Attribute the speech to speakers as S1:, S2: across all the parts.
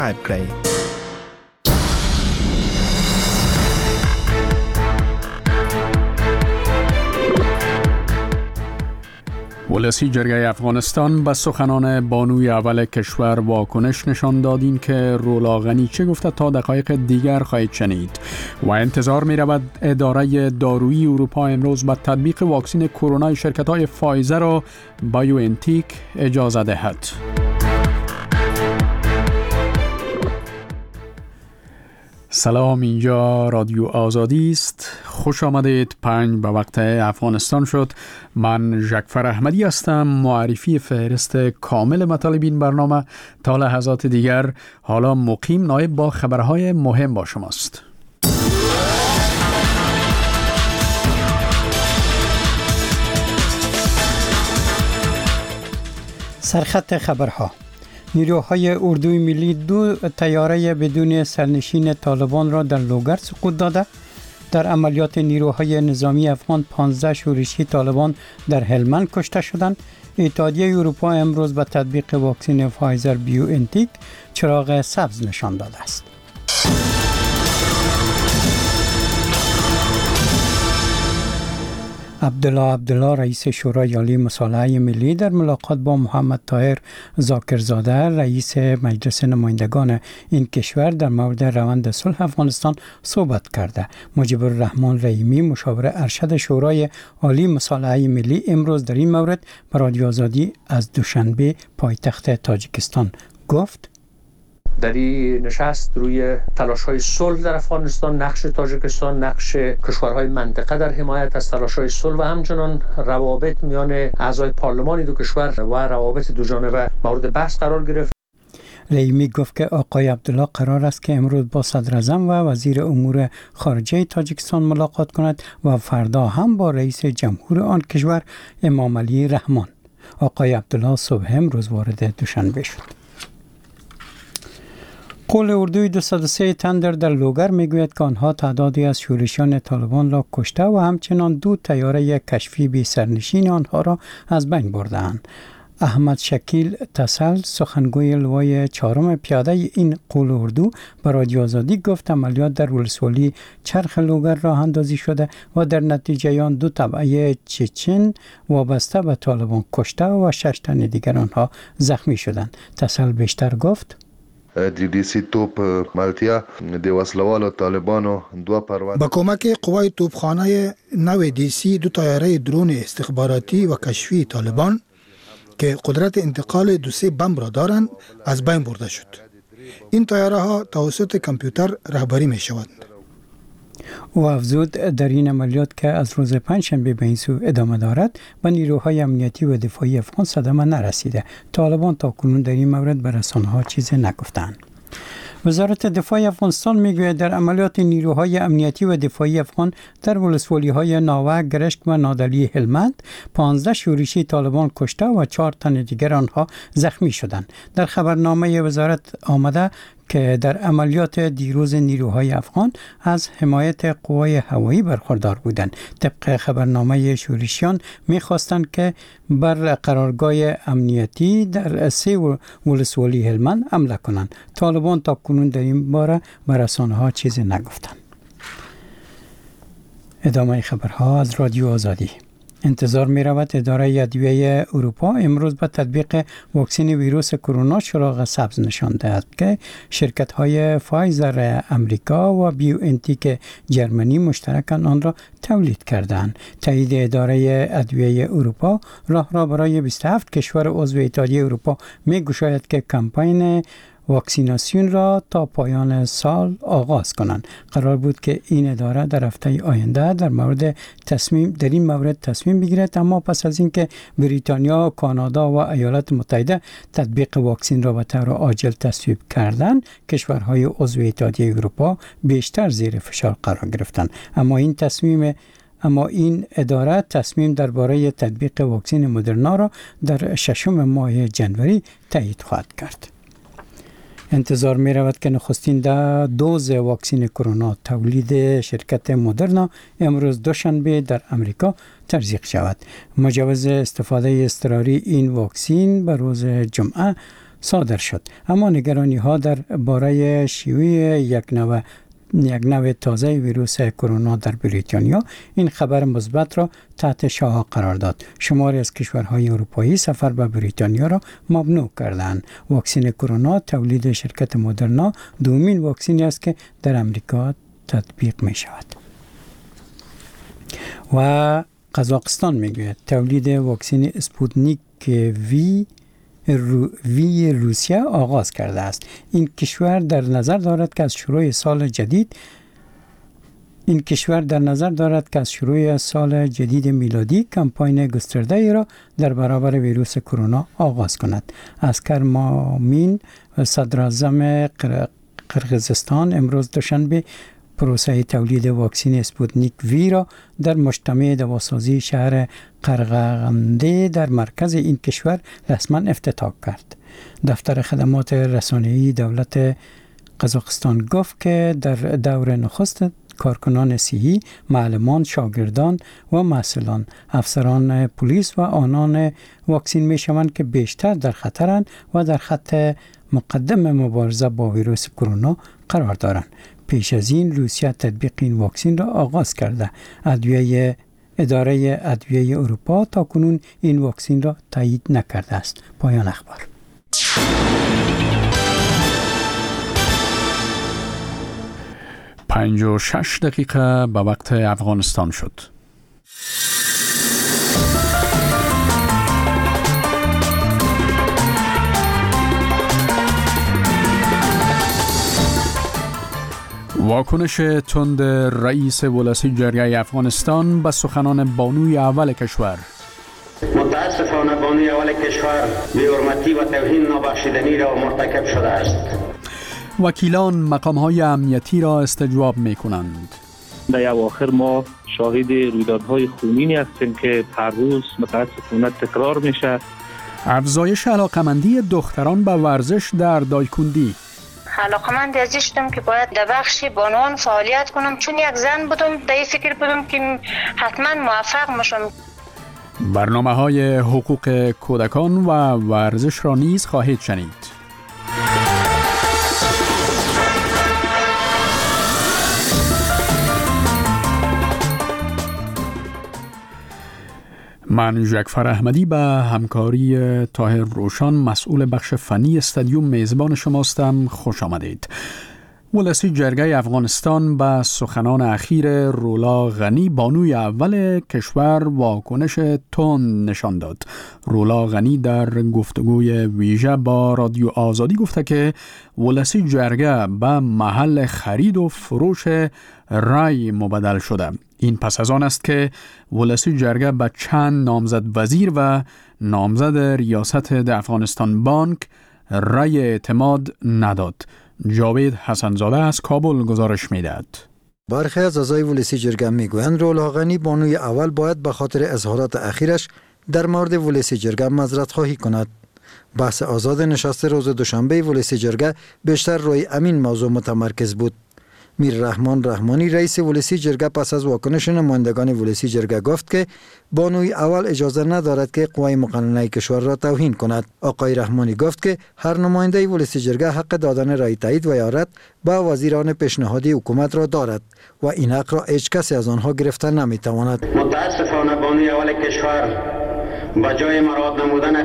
S1: کړئ. ولسی جرگه افغانستان به سخنان بانوی اول کشور واکنش نشان داد این که رولا غنیچه گفته تا دقایق دیگر خواهید شنید و انتظار می رود اداره دارویی اروپا امروز به تطبیق واکسن کرونا شرکت های فایزر و بایوانتیک اجازه دهد. سلام، اینجا رادیو آزادی است. خوش آمدید. 5 به وقت افغانستان شد. من ژکفر احمدی هستم. معرفی فهرست کامل مطالب این برنامه تا لحظات دیگر. حالا مقیم نایب با خبرهای مهم با شماست.
S2: سرخط خبرها: نیروهای اردوی ملی 2 طیاره بدون سرنشین طالبان را در لوگر سقوط داده. در عملیات نیروهای نظامی افغان 15 شورشی طالبان در هلمند کشته شدند. اتحادیه اروپا امروز به تطبیق واکسن فایزر بایوانتیک چراغ سبز نشان داده است. عبدالله رئیس شورای عالی مصالحه ملی در ملاقات با محمد طاهر ذاکرزاده رئیس مجلس نمایندگان این کشور در مورد روند صلح افغانستان صحبت کرده. مجیب الرحمن رحیمی مشاور ارشد شورای عالی مصالحه ملی امروز در این مورد به رادیو آزادی از دوشنبه پایتخت تاجیکستان گفت:
S3: در این نشست روی تلاش‌های صلح در افغانستان، نقش تاجیکستان، نقش کشورهای منطقه در حمایت از تلاش‌های صلح و همچنان روابط میان اعضای پارلمان دو کشور و روابط دوجانبه مورد بحث قرار گرفت.
S2: رحیمی گفت که آقای عبدالله قرار است که امروز با صدر اعظم و وزیر امور خارجه تاجیکستان ملاقات کند و فردا هم با رئیس جمهور آن کشور امام علی رحمان. آقای عبدالله صبح امروز وارد دوشنبه شد. قول اردوی 203 تن در لوگر میگوید که آنها تعدادی از شورشیان طالبان را کشته و همچنان 2 طیاره کشفی بی سرنشین آنها را از بین بردند. احمد شکیل تسل سخنگوی لوای 4 پیاده این قول اردو به رادیو آزادی گفت عملیات در ولسوالی چرخ لوگر راه اندازی شده و در نتیجه آن 2 تبعه چچن وابسته به طالبان کشته و 6 تن دیگر آنها زخمی شدند. تسل بیشتر گفت:
S4: دیسی توپ مالتیا د وسلوالو طالبانو 2 پرواز
S5: با کمک قوای توپخانه نو دیسی 2 طیاره درون استخباراتی و کشفی طالبان که قدرت انتقال 2 بمب را دارند از بین برده شد. این طیاره ها توسط کامپیوتر رهبری می شوند.
S2: او افزود در این عملیات که از روز پنجشنبه به این سو ادامه دارد و نیروهای امنیتی و دفاعی افغان صدمه نرسیده. طالبان تا کنون در این مورد به رسانه‌ها چیزی نگفتند. وزارت دفاع افغانستان میگوید در عملیات نیروهای امنیتی و دفاعی افغان در ولسوالی‌های ناوه، گرشک و نادلی هلمند 15 شورشی طالبان کشته و 4 تن دیگر آنها زخمی شدند. در خبرنامه وزارت آمده که در عملیات دیروز نیروهای افغان از حمایت قوای هوایی برخوردار بودند. طبق خبرنامه شورشیان می‌خواستند که بر قرارگاه امنیتی در 3 ولسوالی هلمند حمله کنند. طالبان تا کنون در این باره به رسانه‌ها چیزی نگفتند. ادامه خبرها از رادیو آزادی. انتظار می رود اداره ادویه اروپا امروز به تطبیق واکسن ویروس کرونا چراغ سبز نشان دهد که شرکت های فایزر امریکا و بایوانتیک جرمنی مشترکاً آن را تولید کردند. تایید اداره ادویه اروپا راه را برای 27 کشور عضو اتحادیه اروپا می گشاید که کمپاین واکسیناسیون را تا پایان سال آغاز کنند. قرار بود که این اداره در هفته آینده در این مورد تصمیم بگیرد، اما پس از اینکه بریتانیا، کانادا و ایالات متحده تطبیق واکسن را به طور عاجل تصویب کردند، کشورهای عضو اتحادیه اروپا بیشتر زیر فشار قرار گرفتند. اما این اداره تصمیم درباره تطبیق واکسن مدرنا را در 6 ماه ژانویه تایید خواهد کرد. انتظار می رود که نخستین دوز واکسن کرونا تولید شرکت مدرنا امروز دوشنبه در امریکا تزریق شود. مجوز استفاده اضطراری این واکسن به روز جمعه صادر شد. اما نگرانی ها در باره شیوع یک نوع تازه ویروس کرونا در بریتانیا این خبر مثبت را تحت شعاع قرار داد. شماری از کشورهای اروپایی سفر به بریتانیا را ممنوع کردند. واکسن کرونا تولید شرکت مدرنا دومین واکسنی است که در امریکا تطبیق می شود. و قزاقستان میگوید تولید واکسن اسپوتنیک وی روسیه آغاز کرده است. این کشور در نظر دارد که از شروع سال جدید میلادی کمپاین گسترده ای را در برابر ویروس کرونا آغاز کند. اسکر مامین صدراعظم قرقیزستان امروز دوشنبه پروسه تولید واکسن اسپوتنیک وی را در مجتمع دواسازی شهر قرغنده در مرکز این کشور رسما افتتاح کرد. دفتر خدمات رسانه‌ای دولت قزاقستان گفت که در دور نخست کارکنان صحی، معلمان، شاگردان و مسئولان، افسران پلیس و آنان واکسن می شوند که بیشتر در خطرند و در خط مقدم مبارزه با ویروس کرونا قرار دارند. پیش از این روسیه تطبیق این واکسن را آغاز کرده. اداره ادویه اروپا تا کنون این واکسن را تایید نکرده است. پایان اخبار.
S1: پنج و 6 دقیقه به وقت افغانستان شد. واکنش تند رئیس ولسی جرگه افغانستان به سخنان بانوی اول کشور.
S6: متاسفانه بانوی اول کشور بی‌حرمتی و توهین نابخشودنی را مرتکب شده است.
S1: وکیلان مقام‌های امنیتی را استجواب می‌کنند.
S7: در اواخر ما شاهد رویدادهای خونینی هستیم که هر روز متاسفانه تکرار میشه.
S1: افزایش علاقمندی دختران به ورزش در دایکندی.
S8: علاقمند ازی شدم که باید در بخش بانوان فعالیت کنم، چون یک زن بودم در این فکر بودم که حتما موفق میشم.
S1: برنامه‌های حقوق کودکان و ورزش را نیز خواهید شنید. من جعفر احمدی به همکاری طاهر روشان مسئول بخش فنی استادیوم میزبان شماستم. خوش آمدید. ولسی جرگه افغانستان به سخنان اخیر رولا غنی بانوی اول کشور واکنش تند نشان داد. رولا غنی در گفتگوی ویژه با رادیو آزادی گفته که ولسی جرگه به محل خرید و فروش رای مبدل شده. این پس از آن است که ولسی جرگه به چند نامزد وزیر و نامزد ریاست افغانستان بانک رای اعتماد نداد. جاوید حسنزاده از کابل گزارش می‌دهد.
S9: برخی از اعضای ولسی جرگه میگویند رولا غنی بانوی اول باید به خاطر اظهارات اخیرش در مورد ولسی جرگه معذرت خواهی کند. بحث آزاد نشست روز دوشنبه ولسی جرگه بیشتر روی همین موضوع متمرکز بود. میر رحمان رحمانی رئیس ولسی جرگه پس از واکنش نمایندگان ولسی جرگه گفت که بانوی اول اجازه ندارد که قوای مقننه کشور را توهین کند. آقای رحمانی گفت که هر نماینده ولسی جرگه حق دادن رای تایید و یا رد به وزیران پیشنهادی حکومت را دارد و این حق را هیچ کسی از آنها گرفته نمیتواند.
S6: متاسفانه بانوی اول کشور با جای مراد نمودن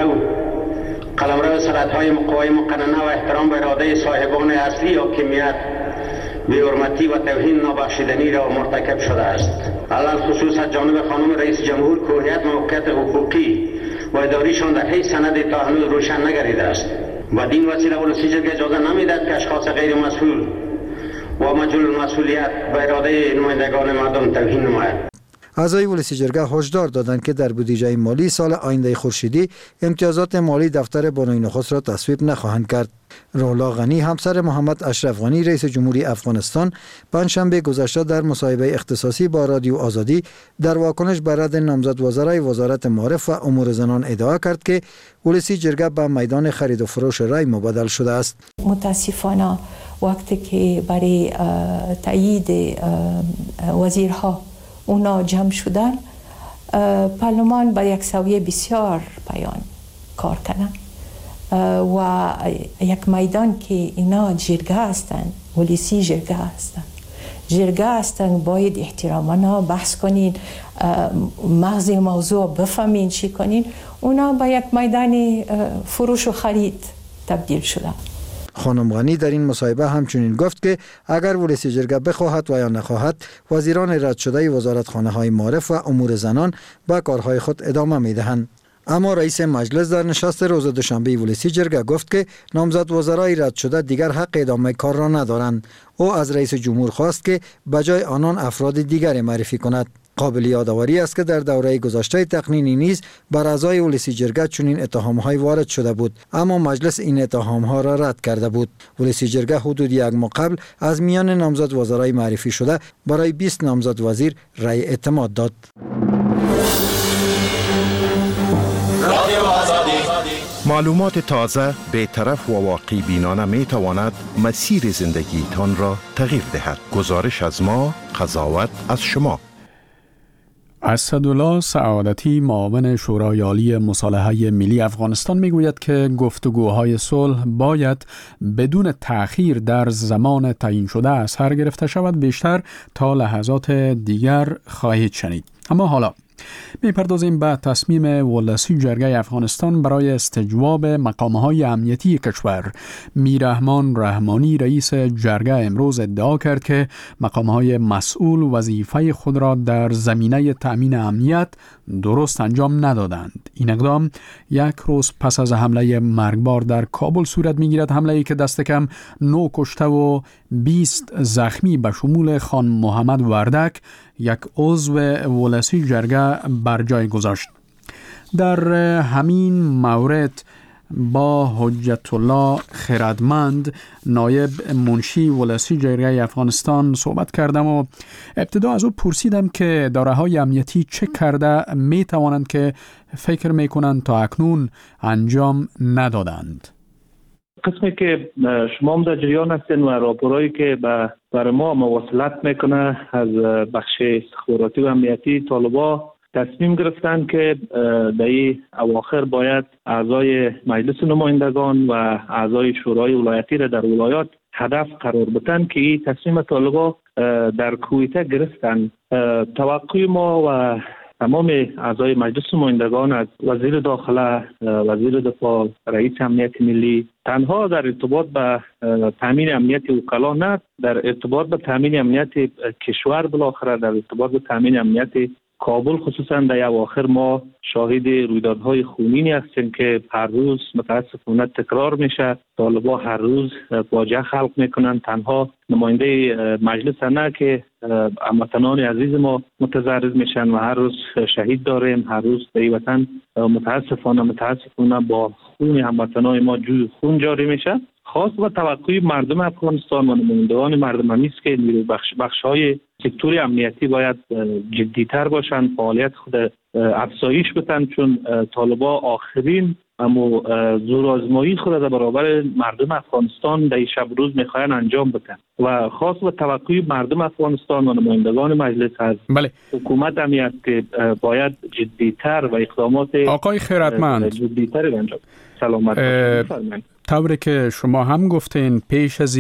S6: قلمرو صلاحیت‌های قوای مقننه و احترام به اراده صاحبان اصلی حاکمیت بی‌حرمتی و توهین نابخشودنی را مرتکب شده است. علل خصوص از جانب خانم رئیس جمهور کلیت موقعیت حقوقی و اداریشان در هیچ سند تا هنوز روشن نگردیده است. بدین وسیله ولسی جرگه اجازه نمیدهد که اشخاص غیر مسئول و مجهول المسئولیت به اراده نمایندگان مردم توهین نماید.
S9: اعضای ولسی جرگه هشدار دادند که در بودجه مالی سال آینده خورشیدی امتیازات مالی دفتر بانوی نخست را تصویب نخواهند کرد. رولا غنی همسر محمد اشرف غنی رئیس جمهوری افغانستان پنجشنبه گذشته در مصاحبه اختصاصی با رادیو آزادی در واکنش به رد نامزد وزرای وزارت معارف و امور زنان ادعا کرد که ولسی جرگه به میدان خرید و فروش رای مبدل شده است.
S10: متاسفانه وقتی که برای تایید وزیرها اونا جمع شدن، پارلمان با یک سویه بسیار پایان کار کنه. و یک میدان که اینا جرگه هستند، ولسی جرگه هستند، جرگه هستند، باید احتراماً بحث کنین، مغز موضوع بفهمین چی کنین. اونا با یک میدان فروش و خرید تبدیل شده.
S9: خانم غنی در این مصاحبه همچنین گفت که اگر ولسی جرگه بخواهد و یا نخواهد، وزیران رد شده وزارتخانه‌های معارف و امور زنان به کارهای خود ادامه می‌دهند. اما رئیس مجلس در نشست روز دوشنبه ولسی جرگه گفت که نامزد وزرای رد شده دیگر حق ادامه کار را ندارند. او از رئیس جمهور خواست که بجای آنان افراد دیگری معرفی کند. قابل یادآوری است که در دوره گذشته تقنینی نیز بر اعضای ولسی جرگه چنین اتهام‌های وارد شده بود، اما مجلس این اتهام‌ها را رد کرده بود. ولسی جرگه حدود یک ماه قبل از میان نامزد وزرای معرفی شده برای 20 نامزد وزیر رأی اعتماد داد.
S11: معلومات تازه، بی‌طرف و واقع بینانه می تواند مسیر زندگیتان را تغییر دهد. گزارش از ما، قضاوت از شما.
S1: اسدالله سعادتی، معاون شورای عالی مصالحه ملی افغانستان، میگوید که گفتگوهای صلح باید بدون تأخیر در زمان تعیین شده از سر گرفته شود. بیشتر تا لحظات دیگر خواهید شنید. اما حالا میپردازیم به تصمیم ولسی جرگه افغانستان برای استجواب مقامهای امنیتی کشور. میررحمان رحمانی، رئیس جرگه، امروز ادعا کرد که مقامهای مسئول وظیفه خود را در زمینه تأمین امنیت درست انجام ندادند. این اقدام یک روز پس از حمله مرگبار در کابل صورت میگیرد، حمله‌ای که دست کم 9 کشته و 20 زخمی به شمول خان محمد وردک، یک عضو ولسی جرگه، بر جای گذاشت. در همین مورد با حجت الله خردمند، نایب منشی ولسی جرگه افغانستان، صحبت کردم و ابتدا از او پرسیدم که اداره‌های امنیتی چه کرده می توانند که فکر می کنند تا اکنون انجام ندادند.
S7: قسمی که شما هم در جریان هستین و راپورایی که برای ما مواصلت میکنه از بخش استخباراتی و امنیتی، طالبا تصمیم گرفتن که در این اواخر باید اعضای مجلس نمایندگان و اعضای شورای ولایتی را در ولایات هدف قرار بدن که این تصمیم طالبا در کویته گرفتن. توقع ما و تمام اعضای مجلس نمایندگان از وزیر داخله، وزیر دفاع، رئیس امنیت ملی، تنها در ارتباط به تامین امنیت وکلا نه، در ارتباط به تامین امنیت کشور، بالاخره در ارتباط به تامین امنیت کابل خصوصا در اواخر ما شاهد رویدادهای خونینی هستیم که هر روز متاسفانه تکرار میشه. طالبا هر روز فاجعه خلق میکنن. تنها نماینده مجلس نه که هموطنان عزیز ما متضرر میشن و هر روز شهید داریم. هر روز در این وطن متاسفانه با خون هموطنان ما جوی خون جاری میشه. خاص و توقع مردم افغانستان و نمایندگان مردم است که بخش‌های سکتور امنیتی باید جدی‌تر باشند، فعالیت خود افزایش بدن، چون طالبا آخرین اما زورآزمایی خود در برابر مردم افغانستان در شب روز میخواین انجام بدن و خاص و توقع مردم افغانستان و نمایندگان مجلس از حکومت همی است که باید جدی‌تر و اقدامات
S1: آقای خیرتمند
S7: جدی‌تر انجام. سلامت باشید.
S1: طوری که شما هم گفتین، پیش از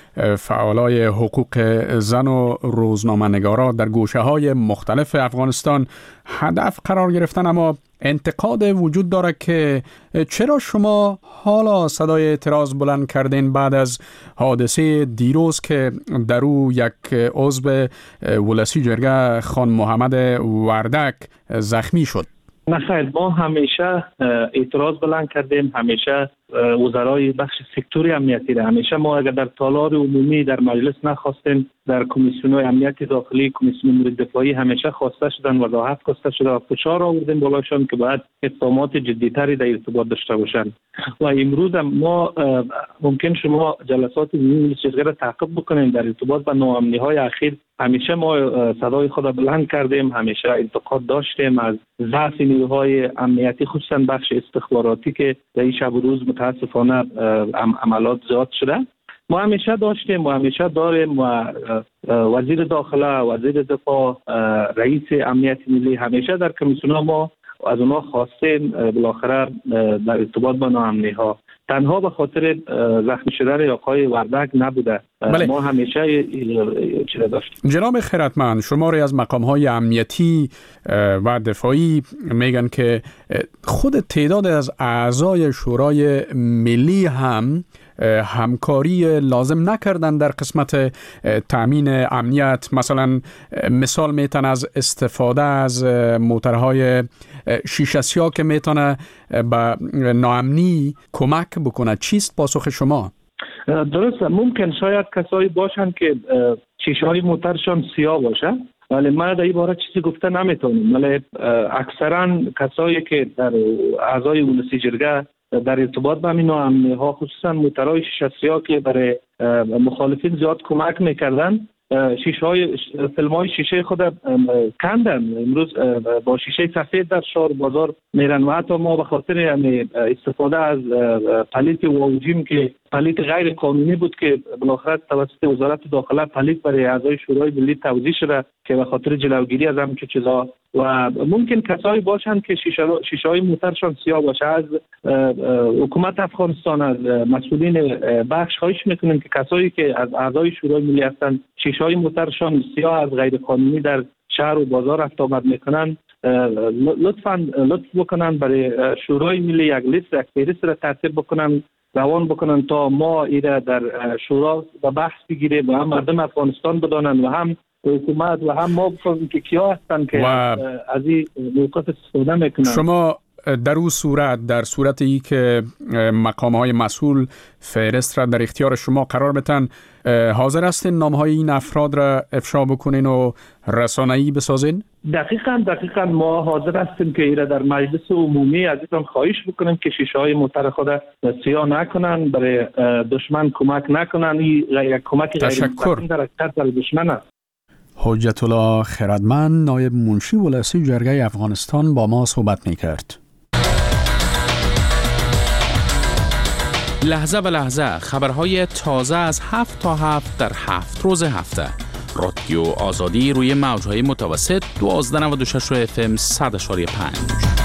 S1: فعالای حقوق زن و روزنامه‌نگارا در گوشه‌های مختلف افغانستان هدف قرار گرفتن، اما انتقاد وجود داره که چرا شما حالا صدای اعتراض بلند کردین بعد از حادثه دیروز که در او یک عضو ولسی جرگه خان محمد وردک زخمی شد؟
S7: نخیر، ما همیشه اعتراض بلند کردیم، همیشه وزرای بخش سکتوری امنیتی را، همیشه ما اگر در تالار عمومی در مجلس نخواستیم، در کمیسیون‌های امنیت داخلی، کمیسیون امور دفاعی همیشه خواسته شدن، وضاحت خواسته شده و فشار آوردیم بالاشان که باید اقدامات جدی‌تری در ارتباط داشته باشند. و امروز ما ممکن شما جلسات عمومی جرگه را تعقیب بکنید در ارتباط با ناامنی‌های اخیر. همیشه ما صدای خود بلند کردیم، همیشه انتقاد داشتیم از ضعف نیروهای امنیتی، خصوصا بخش استخباراتی که در این شب و روز متاسفانه عملات زیاد شده. ما همیشه داشتیم و همیشه داریم و وزیر داخله، وزیر دفاع، رئیس امنیت ملی همیشه در کمیسیون ما از اونها خواستیم بالاخره در ارتباط با ناامنی‌ها تنها به خاطر زخمی شدن آقای وردک نبوده.
S1: بله.
S7: ما همیشه چیز داشتیم.
S1: جناب خیرتمند، شماری از مقام‌های امنیتی و دفاعی میگن که خود تعداد از اعضای شورای ملی هم همکاری لازم نکردن در قسمت تامین امنیت. مثلا مثال میتن از استفاده از موترهای شیشه سیاه که میتونه به ناامنی کمک بکنه. چیست پاسخ شما؟
S7: درست، ممکن شاید کسایی باشن که شیشه های موترشان سیاه باشه، ولی من در این باره چیزی گفته نمیتونم. ولی اکثرا کسایی که در اعضای اولسی جرگه در ارتباط با این ناامنی ها، خصوصا موترهای شیشه سیاه که برای مخالفین زیاد کمک میکردن، فیلم های شیشه خود کندن. امروز با شیشه سفید در شهر بازار میرن و حتی ما به خاطر استفاده از پلیت واوجیم که پلیت غیر قانونی بود که بالاخره توسط وزارت داخله پلیت برای اعضای شورای ملی توزیع شده که به خاطر جلوگیری از همین چیزا. و ممکن کسایی باشن که شیشه های موترشان سیاه باشه. از حکومت افغانستان، از مسئولین بخش خواهش میکنیم که کسایی که از اعضای شورای ملی هستن شیشه های موترشان سیاه از غیر قانونی در شهر و بازار رفت آمد میکنن، لطف بکنن برای شورای ملی یک فهرست را ترتیب بکنن، روان بکنن تا ما ایره در شورا و بحث بگیریم و هم مردم افغانستان بدانن و هم حکومت و هم ما بفهمیم که کیا هستن که از این موقف استفاده میکنن.
S1: شما در اون صورت، در صورت ای که مقام‌های مسئول فهرست را در اختیار شما قرار بدن، حاضر هستین نام‌های این افراد را افشا بکنین و رسانه‌ای بسازین؟
S7: دقیقاً ما حاضر هستیم که ایره در مجلس عمومی عزیزان خواهش بکنیم که شیشه های موتر خود سیاه نکنن، برای دشمن کمک نکنن. این کمک غیر مستقیم در اکثر دشمن است.
S1: حجت الله خردمند، نایب منشی ولسی جرگه افغانستان، با ما صحبت می‌کرد.
S12: لحظه به لحظه خبرهای تازه از 7 تا 7 در 7 روز هفته. رادیو آزادی روی موج‌های متوسط 1296 FM 100.5.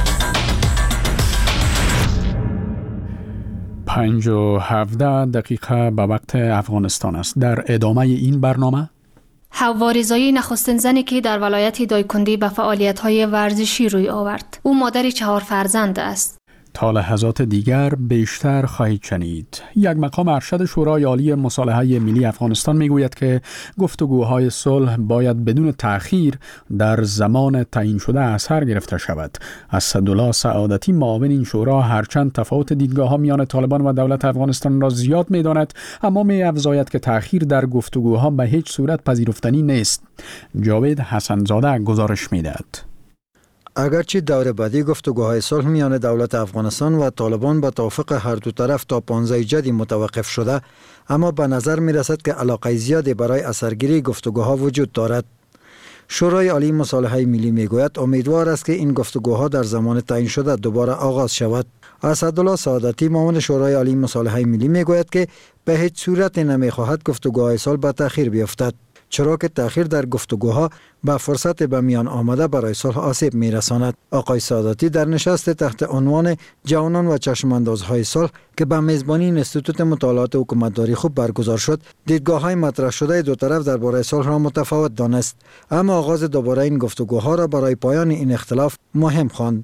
S1: 5:17 به وقت افغانستان است. در ادامه این برنامه
S13: حوا رضایی نخستین زنی که در ولایت دایکندی به فعالیت‌های ورزشی روی آورد. او مادر 4 فرزند است.
S1: تا لحظات دیگر بیشتر خواهید شنید. یک مقام ارشد شورای عالی مصالحه ملی افغانستان میگوید که گفتگوهای صلح باید بدون تأخیر در زمان تعیین شده از سر گرفته شود. اسدالله سعادتی، معاون این شورا، هرچند تفاوت دیدگاه‌ها میان طالبان و دولت افغانستان را زیاد می‌داند، اما می‌افزاید که تأخیر در گفتگوها به هیچ صورت پذیرفتنی نیست. جاوید حسن‌زاده گزارش می‌دهد.
S9: اگرچه دور بعدی گفتگوهای صلح میان دولت افغانستان و طالبان به توافق هر دو طرف تا 15 جدی متوقف شده، اما به نظر می رسد که علاقه زیادی برای اثرگیری گفتگوها وجود دارد. شورای عالی مصالحه ملی می گوید امیدوار است که این گفتگوها در زمان تعیین شده دوباره آغاز شود. اسدالله سعادتی، معاون شورای عالی مصالحه ملی می گوید که به هیچ صورت نمی خواهد گفتگوهای صلح به تأخیر بیفتد، چرا که تأخیر در گفتگوها به فرصت به میان آمده برای صلح آسیب می‌رساند. آقای سعادتی در نشست تحت عنوان جوانان و چشماندازهای صلح که به میزبانی اینستیتوت مطالعات حکومتداری خوب برگزار شد، دیدگاه‌های مطرح شده دو طرف درباره صلح را متفاوت دانست، اما آغاز دوباره این گفتگوها را برای پایان این اختلاف مهم خواند.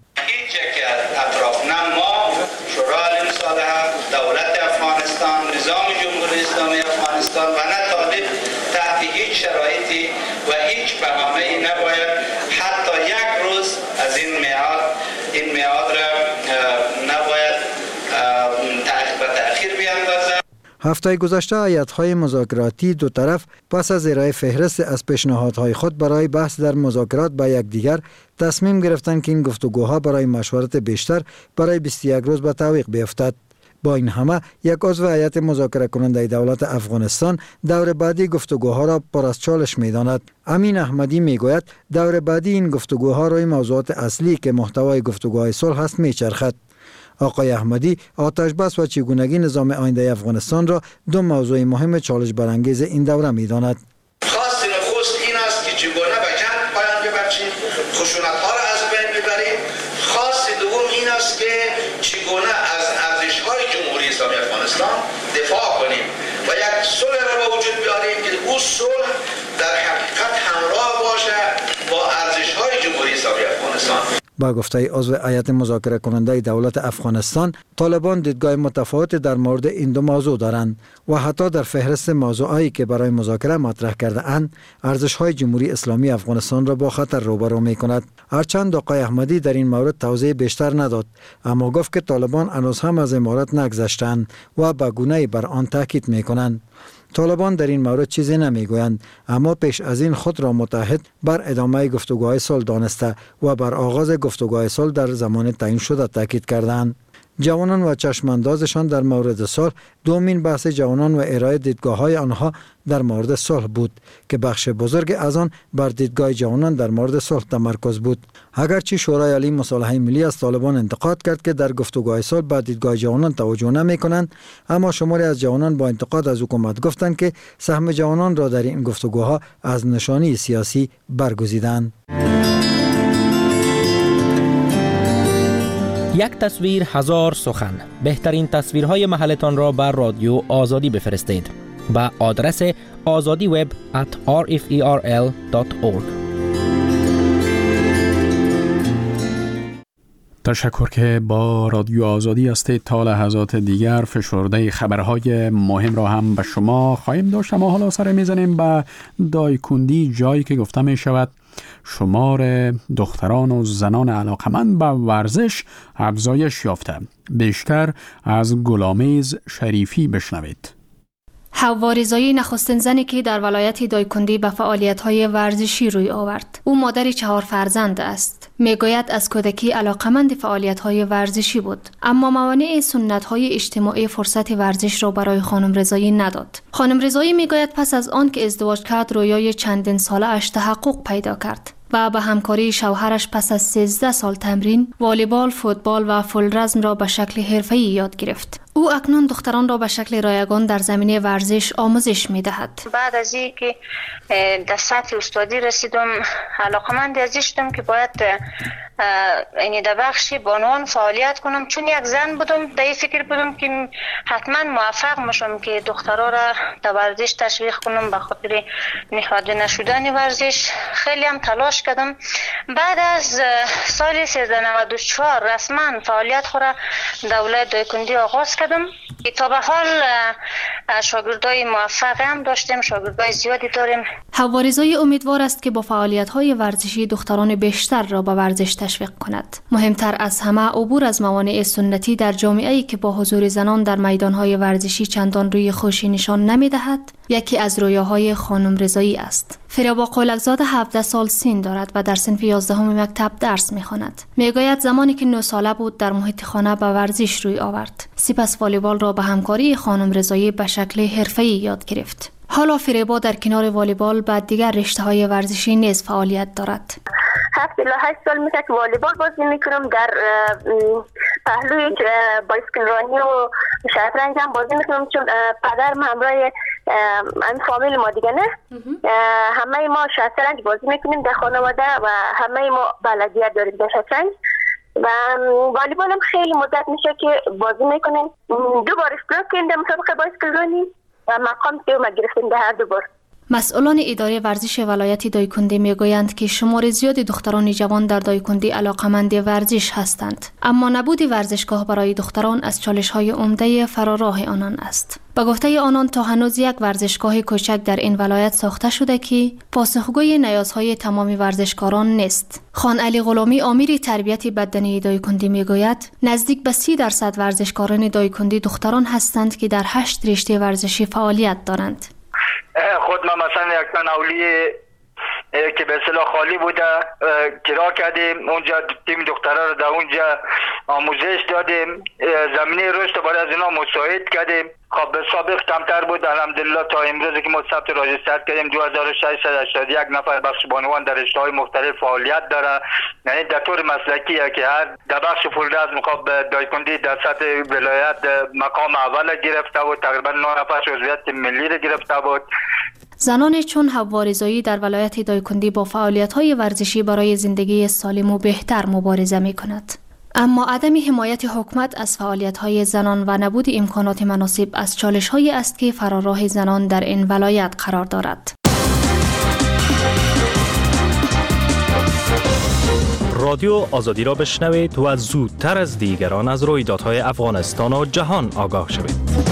S9: هفته گذشته هیئت‌های مذاکراتی دو طرف پس از ارائه فهرست از پیشنهادهای خود برای بحث در مذاکرات با یکدیگر تصمیم گرفتند که این گفتگوها برای مشورت بیشتر برای 21 روز به تعویق بیفتد. با این همه یک عضو هیئت مذاکره کننده دولت افغانستان دور بعدی گفتگوها را پر از چالش می‌داند. امین احمدی میگوید دور بعدی این گفتگوها روی موضوعات اصلی که محتوای گفتگوهای صلح است میچرخد. آقای احمدی آتش بس و چگونگی نظام آینده افغانستان را دو موضوع مهم چالش برانگیز این دوره می‌داند.
S14: خواست نخست این است که چگونه به جنگ پایان ببخشیم، خشونت‌ها را از بین ببریم. خواست دوم این است که چگونه از ارزش‌های جمهوری اسلامی
S9: با گفته عضو هیئت مذاکره کننده دولت افغانستان، طالبان دیدگاه متفاوت در مورد این دو موضوع دارند و حتی در فهرست موضوعایی که برای مذاکره مطرح کرده اند، ارزش‌های جمهوری اسلامی افغانستان را با خطر روبرو می‌کند. هرچند آقای احمدی در این مورد توضیح بیشتر نداد، اما گفت که طالبان هنوز هم از امارات نگذشتند و به گونه‌ای بر آن تاکید می‌کنند. طالبان در این مورد چیزی نمیگویند، اما پیش از این خود را متحد بر ادامه گفتگوهای صلح دانسته و بر آغاز گفتگوهای صلح در زمان تعیین شده تاکید کردند. جوانان و چشماندازشان در مورد صلح دومین بحث جوانان و ارائه دیدگاه‌های آنها در مورد صلح بود که بخش بزرگ از آن بر دیدگاه جوانان در مورد صلح تمرکز بود. اگرچه شورای عالی مصالحه ملی از طالبان انتقاد کرد که در گفتگوهای صلح به دیدگاه جوانان توجه نمی‌کنند، اما شماری از جوانان با انتقاد از حکومت گفتند که سهم جوانان را در این گفتگوها از نشانی سیاسی برگزیدند.
S15: یک تصویر هزار سخن. بهترین تصویرهای محلتان را بر رادیو آزادی بفرستید با آدرس azadiweb@rferl.org.
S1: تشکر که با رادیو آزادی هستید. تا لحظات دیگر فشرده خبرهای مهم را هم به شما خواهیم داشت، اما حالا سر میزنیم به دایکندی، جایی که گفته می شود شمار دختران و زنان علاقمند به ورزش افزایش یافته. بیشتر از گلامیز شریفی بشنوید.
S13: حوا رضایی نخستین زنی که در ولایت دایکندی به فعالیت‌های ورزشی روی آورد. او مادر 4 فرزند است. میگوید از کودکی علاقمند فعالیت‌های ورزشی بود، اما موانع سنت‌های اجتماعی فرصت ورزش را برای خانم رضایی نداد. خانم رضایی میگوید پس از آن که ازدواج کرد رویای چندین ساله اش تحقق پیدا کرد و به همکاری شوهرش پس از 13 سال تمرین، والیبال، فوتبال و فولرزم را به شکل حرفه‌ای یاد گرفت. او اکنون دختران را به شکل رایگان در زمینه ورزش آموزش می‌دهد.
S8: بعد از اینکه در سطح استادی رسیدم، علاقمند از این شدم که باید یعنی در بخش بانوان فعالیت کنم، چون یک زن بودم در این فکر بودم که حتما موفق میشم که دخترها را در ورزش تشویق کنم. به خاطر نهاده نشدن ورزش خیلی هم تلاش کردم. بعد از سال 1394 رسما فعالیت خود را در ولایت دایکندی آغاز کردم. تا به حال شاگردای موفق هم داشتیم، شاگردای زیادی داریم.
S13: حوا رضایی امیدوار است که با فعالیت‌های ورزشی دختران بیشتر را به ورزش تشویق کند. مهمتر از همه عبور از موانع سنتی در جامعه‌ای که با حضور زنان در میدان‌های ورزشی چندان روی خوشی نشان نمی‌دهد، یکی از رویاهای خانم رضایی است. فریبا قولکزاد 17 سال سن دارد و در صنف 11 مکتب درس می‌خواند. میگوید زمانی که 9 ساله بود در محیط خانه به ورزش روی آورد. سپس والیبال را به همکاری خانم رضایی به شکل حرفه‌ای یاد گرفت. حالا فریبا در کنار والیبال و دیگر رشته‌های ورزشی نیز فعالیت دارد.
S16: 7 الی 8 سال میشه که والیبال بازی میکنم. در پهلوی بایسکل رانی و شطرنج هم بازی میکنم، چون پدرم همراه این فامیل ما دیگه نه همه ما شطرنج بازی میکنیم در خانواده و همه ما بلدیت داریم در شطرنج. و والیبال هم خیلی مدت میشه که بازی میکنیم. 2 بار اشتراک کردیم در مسابقه بایسکل رانی و مقام سوم گرفتیم در هر 2 بار.
S13: مسئولان اداره ورزش ولایت دایکندی میگویند که شمار زیادی دختران جوان در دایکندی علاقمند ورزش هستند، اما نبود ورزشگاه برای دختران از چالش‌های عمده فراراه آنان است. به گفته آنان تا هنوز یک ورزشگاه کوچک در این ولایت ساخته شده که پاسخگوی نیازهای تمام ورزشکاران نیست. خان علی غلامی امیر تربیت بدنی دایکندی میگوید نزدیک به 30% ورزشکاران دایکندی دختران هستند که در 8 رشته ورزشی فعالیت دارند.
S17: خود ما مثلا یک تناولی که به اصطلاح خالی بوده کرا کردیم، اونجا تیم دخترها رو در اونجا آموزش دادیم، زمینه رشد برای از اینا مساعد کردیم. خب به سابق کمتر بود، الحمدلله تا امروز که ما ثبت راجستر کردیم 2681 نفر بخش بانوان در رشته‌های مختلف فعالیت داره. یعنی در طور مسلکیه که هر در بخش فولرزم خب دایکندی در سطح ولایت مقام اول گرفته بود، تقریبا 9 نفر عضویت ملی رو گرفته بود.
S13: زنان چون حوا رضایی در ولایت دایکندی با فعالیت‌های ورزشی برای زندگی سالم و بهتر مبارزه می‌کند. اما عدم حمایت حکومت از فعالیت‌های زنان و نبود امکانات مناسب از چالش‌هایی است که فراراه زنان در این ولایت قرار دارد.
S15: رادیو آزادی را بشنوید و زودتر از دیگران از رویدادهای افغانستان و جهان آگاه شوید.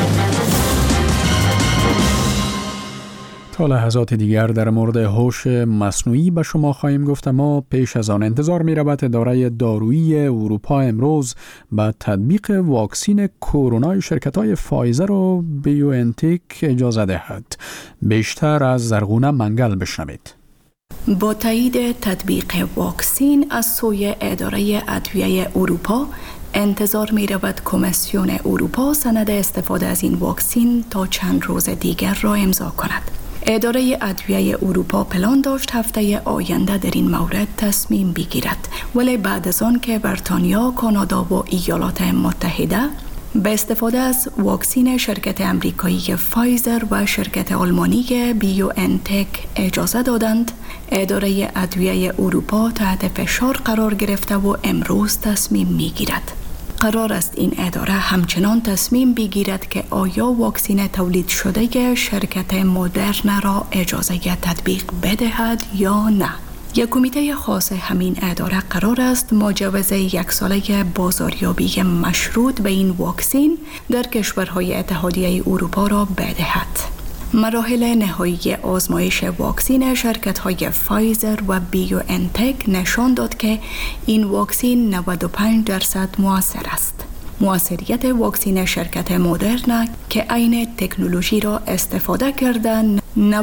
S1: تا لحظات دیگر در مورد هوش مصنوعی به شما خواهیم گفت، اما پیش از آن انتظار می رود اداره دارویی اروپا امروز به تطبیق واکسین کرونا شرکت‌های فایزر و بیوانتک اجازه دهد. بیشتر از زرغونه منگل بشنوید.
S18: با تایید تطبیق واکسین از سوی اداره ادویه اروپا، انتظار می رود کمیسیون اروپا سند استفاده از این واکسین تا چند روز دیگر را امضا کند. اداره ادویه اروپا پلان داشت هفته آینده در این مورد تصمیم بگیرد، ولی بعد از آن که بریتانیا، کانادا و ایالات متحده به استفاده از واکسین شرکت امریکایی فایزر و شرکت آلمانی بیوانتک اجازه دادند، اداره ادویه اروپا تحت فشار قرار گرفته و امروز تصمیم میگیرد. قرار است این اداره همچنان تصمیم بگیرد که آیا واکسین تولید شده شرکت مدرن را اجازه تطبیق بدهد یا نه. یک کمیته خاص همین اداره قرار است مجوز 1 ساله بازاریابی مشروط به این واکسین در کشورهای اتحادیه اروپا را بدهد. مراحل نهایی آزمایش واکسین شرکت‌های فایزر و بیوانتک نشان داد که این واکسین 95% مؤثر است. مؤثریت واکسین شرکت مدرن که عین تکنولوژی را استفاده کردن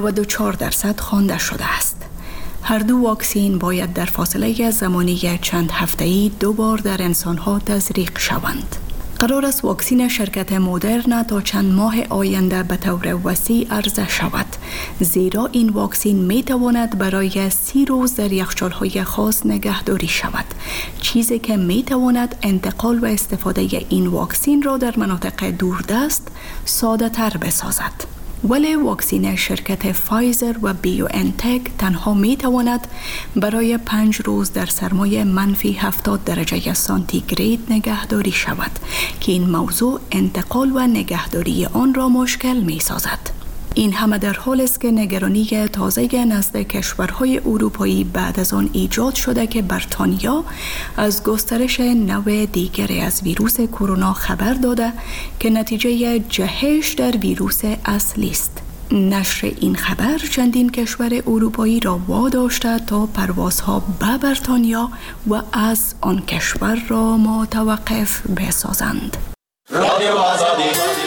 S18: 94% خوانده شده است. هر دو واکسین باید در فاصله زمانی چند هفته‌ای 2 بار در انسان‌ها تزریق شوند. قرار است واکسین شرکت مدرن تا چند ماه آینده به طور وسیع عرضه شود، زیرا این واکسین می تواند برای 30 روز در یخچال‌های خاص نگهداری شود، چیزی که می تواند انتقال و استفاده این واکسین را در مناطق دوردست ساده تر بسازد. ولی واکسین شرکت فایزر و بیوانتک تنها می تواند برای 5 روز در سرمای منفی 70 درجه سانتیگراد نگهداری شود که این موضوع انتقال و نگهداری آن را مشکل می سازد. این همه در حال است که نگرانی تازه نزد کشورهای اروپایی بعد از آن ایجاد شده که بریتانیا از گسترش نوع دیگری از ویروس کرونا خبر داده که نتیجه جهش در ویروس اصلی است. نشر این خبر چندین کشور اروپایی را واداشته تا پروازها به بریتانیا و از آن کشور را متوقف بسازند.
S1: رادیو آزادی.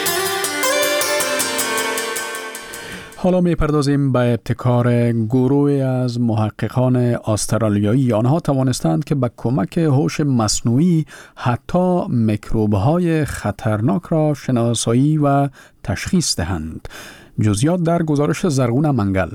S1: حالا می‌پردازیم به ابتکار گروهی از محققان استرالیایی. آنها توانستند که با کمک هوش مصنوعی حتی میکروب‌های خطرناک را شناسایی و تشخیص دهند. جزئیات در گزارش زرغونه منگل.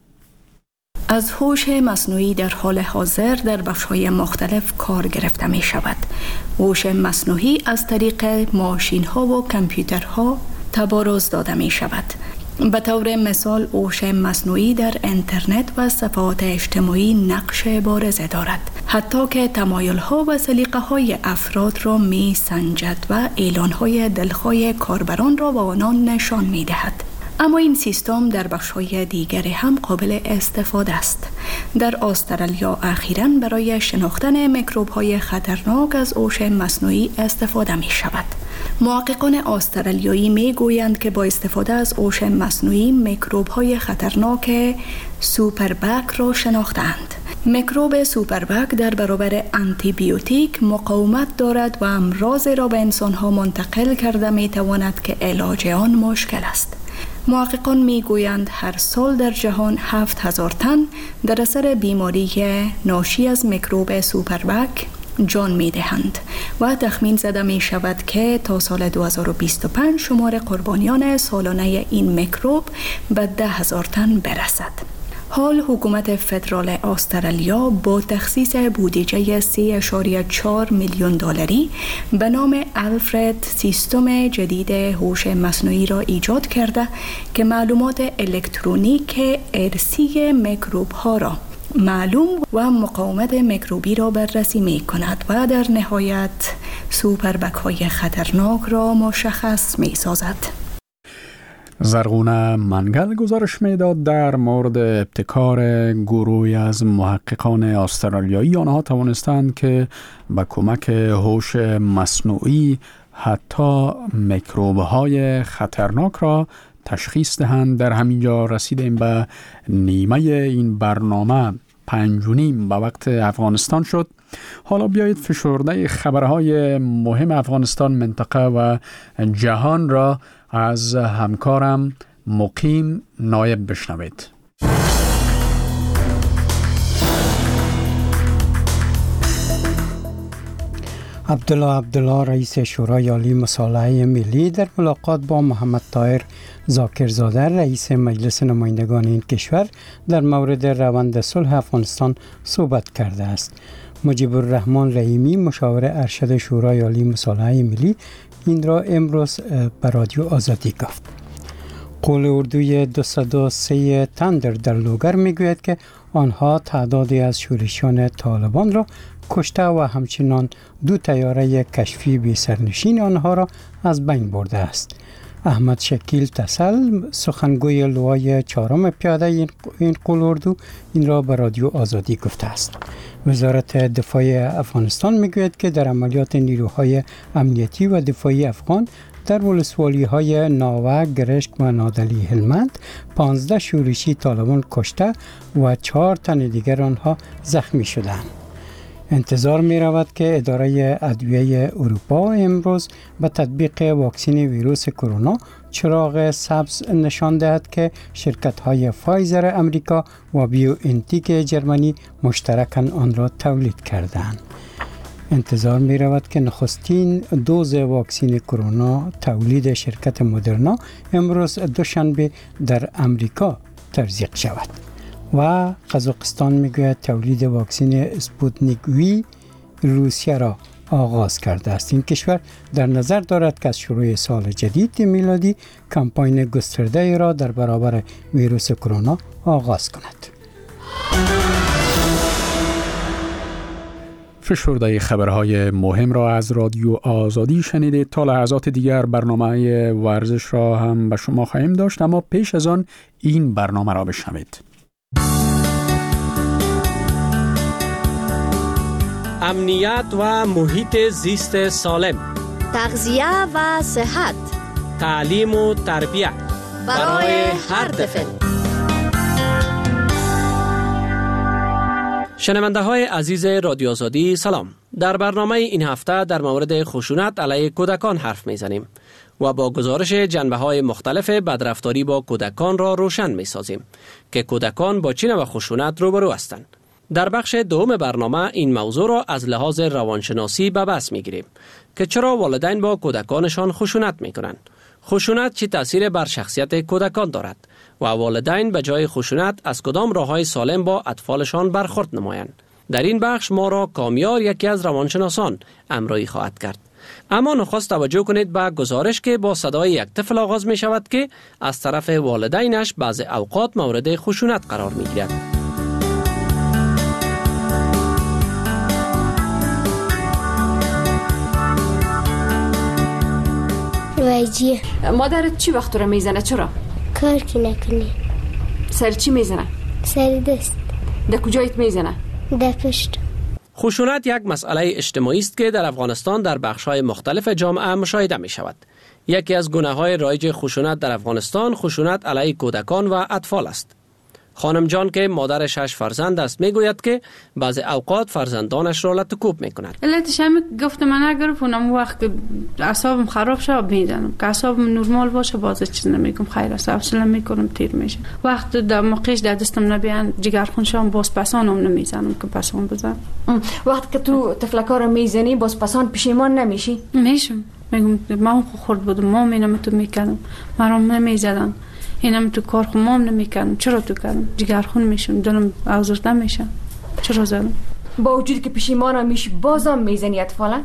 S18: از هوش مصنوعی در حال حاضر در بخش‌های مختلف کار گرفته می شود. هوش مصنوعی از طریق ماشین‌ها و کامپیوترها تبارز داده می شود. به طور مثال هوش مصنوعی در اینترنت و صفحات اجتماعی نقش بارز دارد، حتی که تمایل‌ها و سلیقه‌های افراد را می سنجد و اعلان‌های دلخواه کاربران را به آنان نشان می دهد. اما این سیستم در بخش‌های دیگری هم قابل استفاده است. در استرالیا اخیراً برای شناختن میکروب‌های خطرناک از هوش مصنوعی استفاده می شود. محققان استرالیایی می گویند که با استفاده از هوش مصنوعی میکروب‌های خطرناک سوپربگ را شناختند. میکروب سوپربگ در برابر آنتی بیوتیک مقاومت دارد و امراض را به انسان‌ها منتقل کرده می تواند که علاج آن مشکل است. محققان می گویند هر سال در جهان 7000 تن در اثر بیماری ناشی از میکروب سوپربگ جان می دهند و تخمین زده می شود که تا سال 2025 شمار قربانیان سالانه این میکروب به 10,000 تن برسد. حال حکومت فدرال استرالیا با تخصیص بودجه 3.4 میلیون دلاری به نام آلفرد سیستم جدید هوش مصنوعی را ایجاد کرده که معلومات الکترونیک ارثی میکروب ها را معلوم و مقاومت میکروبی را بررسی می کند و در نهایت سوپربگ های خطرناک را مشخص می سازد.
S1: زرغونه منگل گزارش میداد در مورد ابتکار گروهی از محققان استرالیایی. آنها توانستند که با کمک هوش مصنوعی حتی میکروب‌های خطرناک را تشخیص دهند. در همینجا رسیدیم به نیمه این برنامه. 5:30 به وقت افغانستان شد. حالا بیایید فشرده خبرهای مهم افغانستان، منطقه و جهان را از همکارم مقیم نایب بشنوید.
S2: عبدالله رئیس شورای عالی مصالحه ملی در ملاقات با محمد طاهر ذاکرزاده رئیس مجلس نمایندگان این کشور در مورد روند صلح افغانستان صحبت کرده است. مجیب الرحمن رحیمی مشاور ارشد شورای عالی مصالحه ملی این را امروز به رادیو آزادی گفت. قول اردوی 203 تندر در لوگر میگوید که آنها تعدادی از شورشیان طالبان را کشته و همچنان 2 طیاره کشفی بی سرنشین آنها را از بین برده است. احمد شکیل تسل سخنگوی لوای 4 پیاده این قول اردو این را به رادیو آزادی گفته است. وزارت دفاع افغانستان میگوید که در عملیات نیروهای امنیتی و دفاعی افغان در ولسوالی‌های ناوه، گرشک و نادلی هلمند 15 شورشی طالبان کشته و 4 تن دیگر آنها زخمی شدند. انتظار می رود که اداره ادویه اروپا امروز به تطبیق واکسن ویروس کرونا چراغ سبز نشان دهد که شرکت‌های فایزر امریکا و بیو انتیک جرمنی مشترکاً آن را تولید کردند. انتظار می رود که نخستین دوز واکسن کرونا تولید شرکت مدرنا امروز دوشنبه در امریکا تزریق شود. و قزاقستان میگوید تولید واکسن اسپوتنیک وی روسیه را آغاز کرده است. این کشور در نظر دارد که از شروع سال جدید میلادی کمپاین گسترده را در برابر ویروس کرونا آغاز کند.
S1: فشرده خبرهای مهم را از رادیو آزادی شنیدید. تا لحظات دیگر برنامه ورزش را هم به شما خواهیم داشت، اما پیش از آن این برنامه را بشنوید.
S19: امنیت و محیط زیست سالم،
S20: تغذیه و صحت،
S19: تعلیم و تربیت
S20: برای هر طفل.
S19: شنونده های عزیز رادیو آزادی سلام. در برنامه این هفته در مورد خشونت علیه کودکان حرف میزنیم و با گزارش جنبه های مختلف بدرفتاری با کودکان را روشن می سازیم که کودکان با چه نوع خشونت روبرو هستند. در بخش دوم برنامه این موضوع را از لحاظ روانشناسی به بحث می گیریم که چرا والدین با کودکانشان خشونت می کنند، خشونت چه تأثیر بر شخصیت کودکان دارد و والدین به جای خشونت از کدام راه‌های سالم با اطفالشان برخورد نمایند. در این بخش ما را کامیار یکی از روانشناسان همراهی خواهد کرد. اما نخست توجه کنید به گزارش که با صدای یک طفل آغاز می شود که از طرف والدینش بعض اوقات مورد خشونت قرار می گیرد.
S20: وایجی
S21: مادرت چی وقت رو میزنه؟ چرا؟
S20: کار که نکنی.
S21: سر چی میزنه؟
S20: سر دست.
S21: در کجایت میزنه؟
S20: در پشت.
S19: خشونت یک مسئله اجتماعی است که در افغانستان در بخش‌های مختلف جامعه مشاهده می شود. یکی از گونه‌های رایج خشونت در افغانستان خشونت علیه کودکان و اطفال است. خانم جان که مادر 6 فرزند است میگوید که بعض اوقات فرزندانش را لطکوب میکند.
S22: علتش هم گفتم من اگر اونم وقت که اعصابم خراب شه میزنم، که اعصابم نرمال باشه باز چیز نمیگم، خیر است حوصله میکنم تیر میشه. وقت در موقعش در دستم نبیان جگرخون شام باز پسانم نمیزنم که پسان بزنم.
S21: وقت که تو طفلکا رو میزنی باز پسان پشیمان نمیشی؟
S22: میشم، میگم ما خورد بودم، ما مینم تو میکردم، مرام نمیزدن، اینم تو کار خمام نمیکردم، چرا تو کردم؟ جگرخون میشم، دلم آزرده میشه، چرا زدم؟
S21: با وجود که پشیمان میشی بازم میزنی اطفالا؟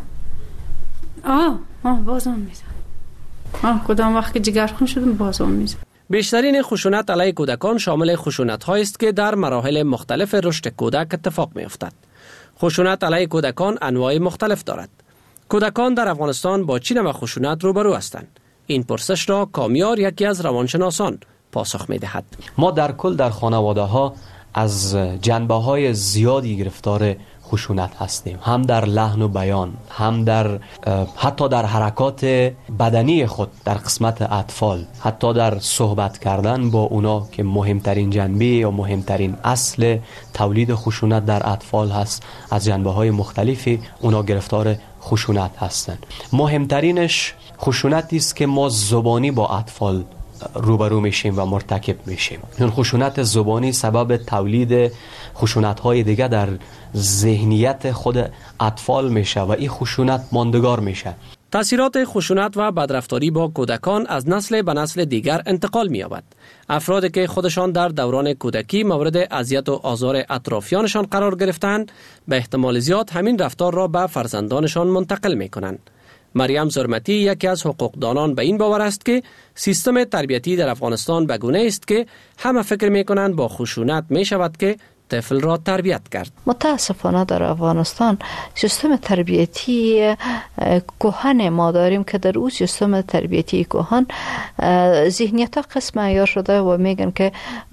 S22: بازم میزنم. کدام وقت که جگرخون شدم بازم میزنم.
S19: بیشترین خشونت علیه کودکان شامل خشونت هایی است که در مراحل مختلف رشد کودک اتفاق میافتد. خشونت علیه کودکان انواع مختلف دارد. کودکان در افغانستان با چه نوع خشونت روبرو هستند؟ این پرسش را کامیار یکی از روانشناسان پاسخ می دهد.
S3: ما در کل در خانواده ها از جنبه های زیادی گرفتار خشونت هستیم، هم در لحن و بیان، هم در حتی در حرکات بدنی خود در قسمت اطفال، حتی در صحبت کردن با اونا که مهمترین جنبه یا مهمترین اصل تولید خشونت در اطفال هست. از جنبه های مختلفی اونا گرفتار خشونت هستند. مهمترینش خشونتی است که ما زبانی با اطفال روبرو میشیم و مرتکب میشیم. این خشونت زبانی سبب تولید خشونت‌های دیگه در ذهنیت خود اطفال میشه و این خشونت ماندگار میشه.
S19: تأثیرات خشونت و بدرفتاری با کودکان از نسل به نسل دیگر انتقال می‌یابد. افرادی که خودشان در دوران کودکی مورد اذیت و آزار اطرافیانشان قرار گرفتند، به احتمال زیاد همین رفتار را به فرزندانشان منتقل می‌کنند. مریم زرمتی یکی از حقوقدانان به این باور است که سیستم تربیتی در افغانستان به گونه است که همه فکر می‌کنند با خشونت می‌شود که طفل را تربیت کرد.
S4: متاسفانه در افغانستان سیستم تربیتی کهن ما داریم که در اون سیستم تربیتی کهن ذهنیت ها قسم عیار شده و میگن که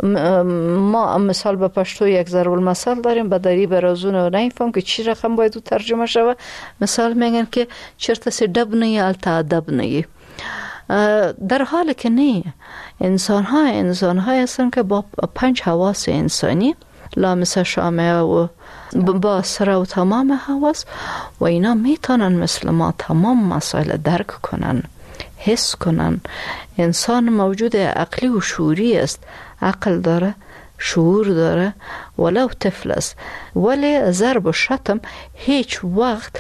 S4: ما مثال به پشتو یک ضرب المثل داریم، به دری برازون و نمیفهم که چی رقم باید ترجمه شود. مثال میگن که چرت سی دب نهی التا ادب نهی، در حالی که نه. انسان های هستن که با 5 حواس انسانی لامس شامه و با سر و تمام حواس و اینا میتونن مثل ما تمام مسائل درک کنن، حس کنن. انسان موجود عقلی و شعوری است، عقل داره، شعور داره، ولو طفل است. ولی ضرب و شتم هیچ وقت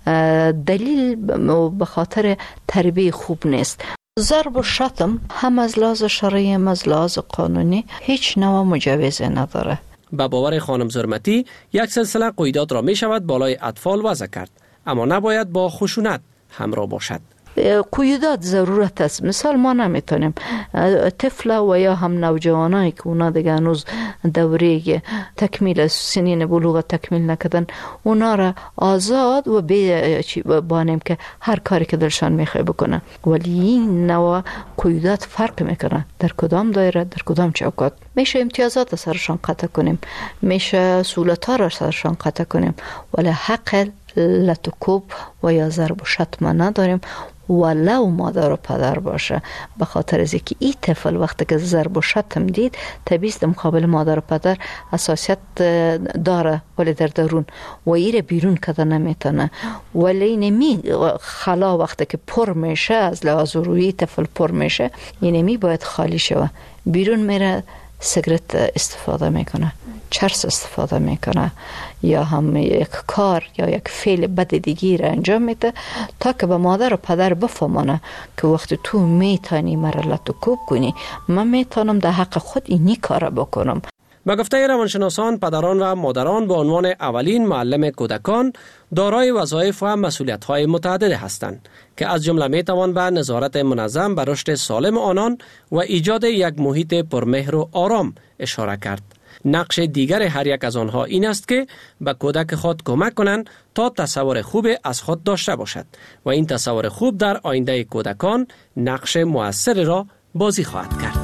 S4: دلیل به خاطر تربیه خوب نیست. ضرب و شتم هم از لحاظ شرعی هم از لحاظ قانونی هیچ نوع مجوز نداره.
S19: به باور خانم زرمتی یک سلسله قیودات را می شود بالای اطفال وضع کرد، اما نباید با خشونت همراه باشد.
S4: قیودات ضرورت است. مثال ما نمیتونیم طفل و یا هم نوجوانایی که اونا دیگه هنوز دوره تکمیل سنین بلوغ تکمیل نکردن، اونا را آزاد و بانیم که هر کاری که دلشان میخواه بکنن. ولی این نوع قیودات فرق میکنن در کدام دایره، در کدام چوکات. میشه امتیازات سرشان قطع کنیم، میشه سهولت‌ها را سرشان قطع کنیم، ولی حق لطکوب و یا ضرب و شتم نداریم، ولو مادر و پدر باشه. به خاطر از اینکه این طفل وقتی که ضرب و شتم دید، طبیعی در مقابل مادر و پدر حساسیت داره، ولی در درون و ایره بیرون کده نمیتونه. ولی نمی خلا وقتی که پر میشه، از لحاظ روحی طفل پر میشه، نمی باید خالی شوه. بیرون میره سیگرت استفاده میکنه، چرس استفاده میکنه، یا هم یک کار یا یک فعل بد دیگی را انجام میده تا که به مادر و پدر بفهمونه که وقتی تو میتونی مرا لطکوب کنی، من میتونم در حق خود اینی کار بکنم.
S19: به گفته روانشناسان، پدران و مادران به عنوان اولین معلم کودکان دارای وظایف و مسئولیت‌های متعدد هستند که از جمله میتوان به نظارت منظم بر رشد سالم آنان و ایجاد یک محیط پرمهر و آرام اشاره کرد. نقش دیگر هر یک از آنها این است که به کودک خود کمک کنند تا تصور خوب از خود داشته باشد و این تصور خوب در آینده کودکان نقش مؤثر را بازی خواهد کرد.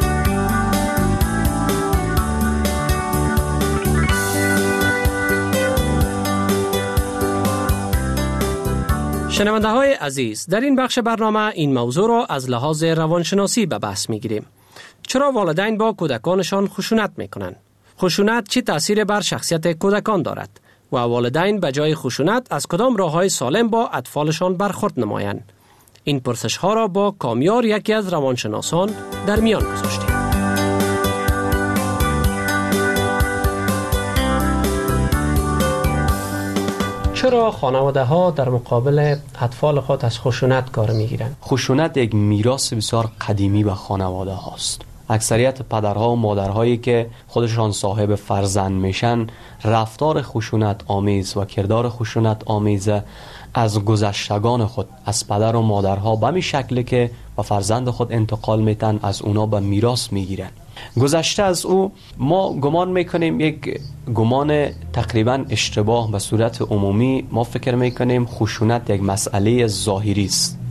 S19: شنونده های عزیز، در این بخش برنامه این موضوع را از لحاظ روانشناسی به بحث می گیریم. چرا والدین با کودکانشان خشونت می کنند؟ خشونت چه تأثیر بر شخصیت کودکان دارد؟ و والدین به جای خشونت از کدام راه‌های سالم با اطفالشان برخورد نمایند؟ این پرسش ها را با کامیار یکی از روانشناسان در میان گذاشتیم. چرا خانواده ها در مقابل اطفال خود از خشونت کار میگیرند؟
S3: خشونت یک میراث بسیار قدیمی به خانواده هاست. اکثریت پدرها و مادرهایی که خودشان صاحب فرزند میشن، رفتار خشونت آمیز و کردار خشونت آمیز از گذشتگان خود، از پدر و مادرها به می شکلی که به فرزند خود انتقال میتن، از اونا به میراث میگیرن. گذشته از او ما گمان میکنیم یک گمان تقریبا اشتباه. به صورت عمومی ما فکر میکنیم خشونت یک مسئله ظاهری است،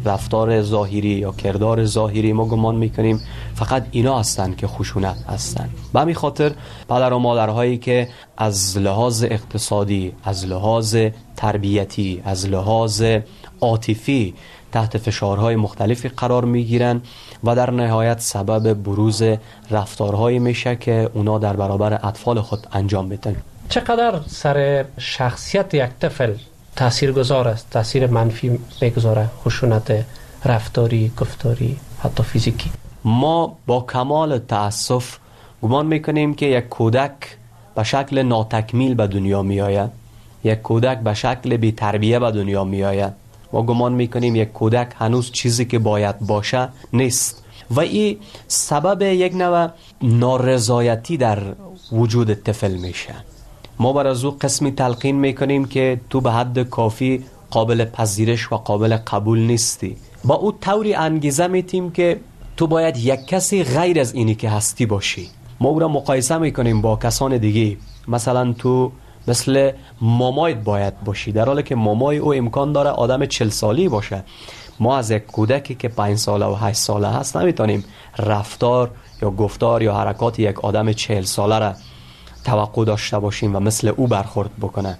S3: رفتار ظاهری یا کردار ظاهری ما گمان میکنیم فقط اینا هستند که خشونت هستند. به همین خاطر پدر و مادرهایی که از لحاظ اقتصادی، از لحاظ تربیتی، از لحاظ عاطفی تحت فشارهای مختلفی قرار میگیرن و در نهایت سبب بروز رفتارهایی میشه که اونا در برابر اطفال خود انجام میدن.
S19: چقدر سر شخصیت یک طفل تاثیرگذار است، تاثیر منفی میگذاره خشونت رفتاری، گفتاری، حتی فیزیکی؟
S3: ما با کمال تأسف گمان میکنیم که یک کودک به شکل ناتکمیل به دنیا میآید، یک کودک به شکل بی تربیه به دنیا میآید. ما گمان میکنیم یک کودک هنوز چیزی که باید باشه نیست و این سبب یک نوع نارضایتی در وجود طفل میشه. ما بر از او قسمی تلقین میکنیم که تو به حد کافی قابل پذیرش و قابل قبول نیستی. با او طوری انگیزه میتیم که تو باید یک کسی غیر از اینی که هستی باشی. ما او را مقایسه میکنیم با کسان دیگه، مثلا تو مثل مامایت باید باشی، در حالی که مامای او امکان داره آدم 40 سالی باشه. ما از یک کودکی که 5 ساله و 8 ساله هست نمیتونیم رفتار یا گفتار یا حرکات یک آدم 40 ساله را توقع داشته باشیم و مثل او برخورد بکنه.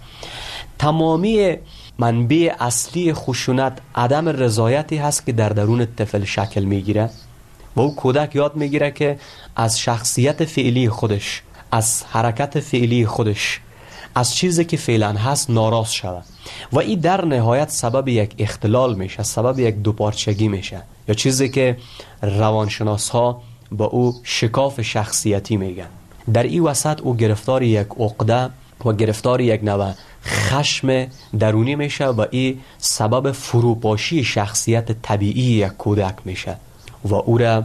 S3: تمامی منبع اصلی خشونت عدم رضایتی هست که در درون طفل شکل میگیره و او کودک یاد میگیره که از شخصیت فعلی خودش، از حرکت فعلی خودش، از چیزی که فعلا هست ناراض شود و این در نهایت سبب یک اختلال میشه، سبب یک دوپارچگی میشه یا چیزی که روانشناس ها با او شکاف شخصیتی میگن. در این وسط او گرفتار یک عقده و گرفتار یک نوع خشم درونی میشه و این سبب فروپاشی شخصیت طبیعی یک کودک میشه و او را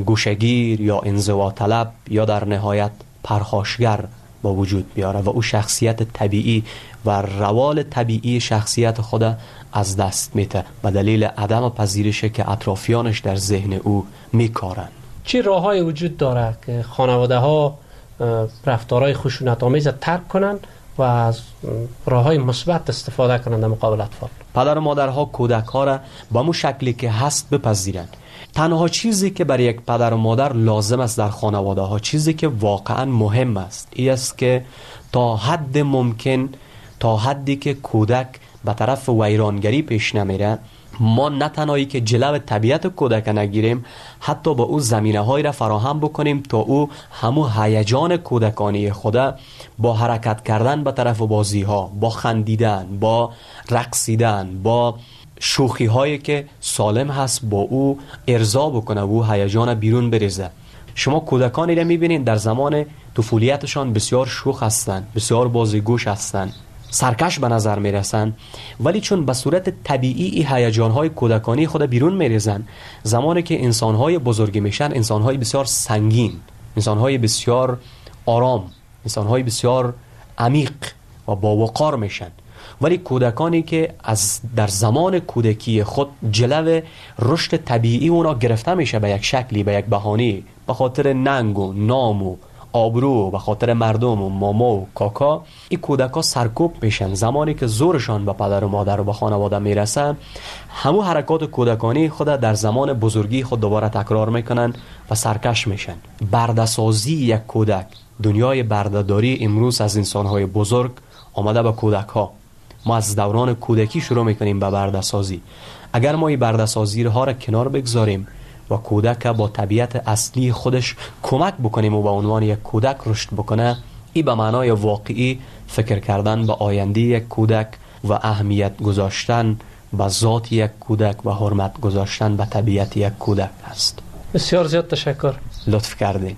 S3: گوشگیر یا انزوا طلب یا در نهایت پرخاشگر با وجود بیاره و او شخصیت طبیعی و روال طبیعی شخصیت خود از دست میده به دلیل عدم پذیرشی که اطرافیانش در ذهن او میکارن.
S19: چه راههای وجود داره که خانواده ها رفتارهای خشونت آمیز ترک کنن و از راههای مثبت استفاده کنند در مقابل اطفال؟
S3: پدر و مادرها کودک ها را با مو شکلی که هست بپذیرند. تنها چیزی که برای یک پدر و مادر لازم است در خانواده ها، چیزی که واقعا مهم است، این است که تا حد ممکن، تا حدی که کودک به طرف ویرانگری پیش نمیره، ما نه تنهایی که جلو طبیعت کودک نگیریم، حتی با او زمینه هایی را فراهم بکنیم تا او همو هیجان کودکانی خود با حرکت کردن به طرف بازی ها، با خندیدن، با رقصیدن، با شوخی هایی که سالم هست با او ارضا بکنه و او هیجان بیرون بریزه. شما کودکانی را میبینید در زمان طفولیتشان بسیار شوخ هستند، بسیار بازیگوش هستند، سرکش به نظر میرسن، ولی چون به صورت طبیعی هیجان‌های کودکانی خود بیرون میریزن، زمانی که انسان‌های بزرگی میشن، انسان‌های بسیار سنگین، انسان‌های بسیار آرام، انسان‌های بسیار عمیق و با وقار میشن. ولی کودکانی که از در زمان کودکی خود جلو رشد طبیعی اونا گرفته میشه به یک شکلی، به یک بهانه‌ای، به خاطر ننگ و نام و آبرو، به خاطر مردم و ماما و کاکا، این کودکا سرکوب میشن. زمانی که زورشان به پدر و مادر و به خانواده میرسن، همو حرکات کودکانی خود در زمان بزرگی خود دوباره تکرار میکنن و سرکش میشن. برده‌سازی یک کودک، دنیای برده‌داری امروز از انسانهای بزرگ آمده به کودک ها. ما از دوران کودکی شروع میکنیم به برده‌سازی. اگر ما این برده‌سازی ها را کنار بگذاریم و کودک با طبیعت اصلی خودش کمک بکنیم و به عنوان یک کودک رشد بکنه، این به معنای واقعی فکر کردن به آینده یک کودک و اهمیت گذاشتن به ذات یک کودک و حرمت گذاشتن به طبیعت یک کودک است.
S19: بسیار زیاد تشکر.
S3: لطف کردین.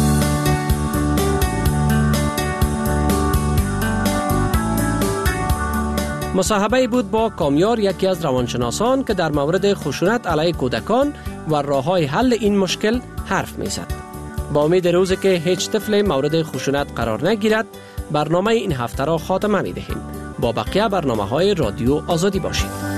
S19: مصاحبه بود با کامیار، یکی از روانشناسان که در مورد خشونت علیه کودکان و راه‌های حل این مشکل حرف می‌زد. با امید روزی که هیچ طفل مورد خشونت قرار نگیرد، برنامه این هفته را خاتمه می‌دهیم. با بقیه برنامه‌های رادیو آزادی باشید.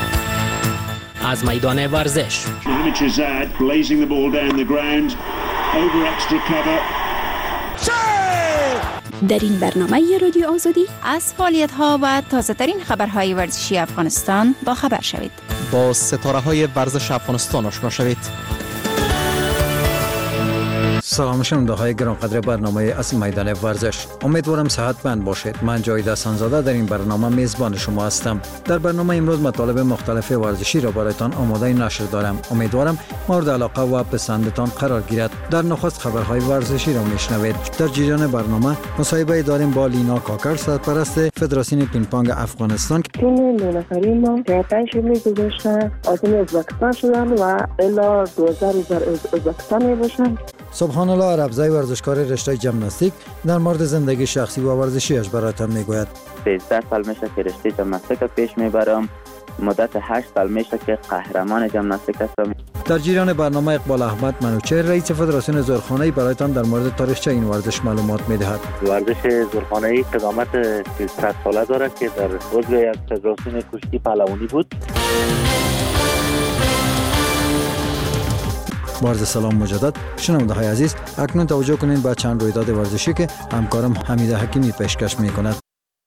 S15: از میدان ورزش.
S5: در این برنامه رادیو آزادی از فعالیت‌ها و تازه‌ترین خبرهای ورزشی افغانستان با خبر شوید.
S15: با ستاره‌های ورزش افغانستان آشنا شوید.
S9: سلام شنونده‌های گرانقدر برنامه از میدان ورزش. امیدوارم صحتمند باشید. من جاوید حسن‌زاده در این برنامه میزبان شما هستم. در برنامه امروز مطالب مختلف ورزشی را برایتان آماده نشر دارم. امیدوارم مورد علاقه و پسندتان قرار گیرد. در نخست خبرهای ورزشی را میشنوید. در جریان برنامه مصاحبه داریم با لینا کاکر، سرپرست فدراسیون پینگ پونگ افغانستان.
S6: تیم 9 نفری ما که 5 می گذاشتن عازم ازبکستان شدن و الا 2000 ازبکستان می باشن.
S9: سبحان الله عربزای ورزشکار رشته ژیمناستیک در مورد زندگی شخصی و ورزشیش برایتان میگوید.
S23: 13 سال میشه که رشته ژیمناستیک پیش میبرم. مدت 8 سال میشه که قهرمان ژیمناستیک هستم.
S9: در جریان برنامه اقبال احمد منوچهر، رئیس فدراسیون زورخانه‌ای برایتان در مورد تاریخچه این ورزش معلومات میدهد.
S24: ورزش زورخانه‌ای قدامت 100 ساله دارد که در عضو یک فدراسیون کشتی پهلوانی بود.
S9: عرض سلام مجدد شنونده‌های عزیز، اکنون توجه کنید به چند رویداد ورزشی که همکارم حمید حکیمی پیشکش می‌کند.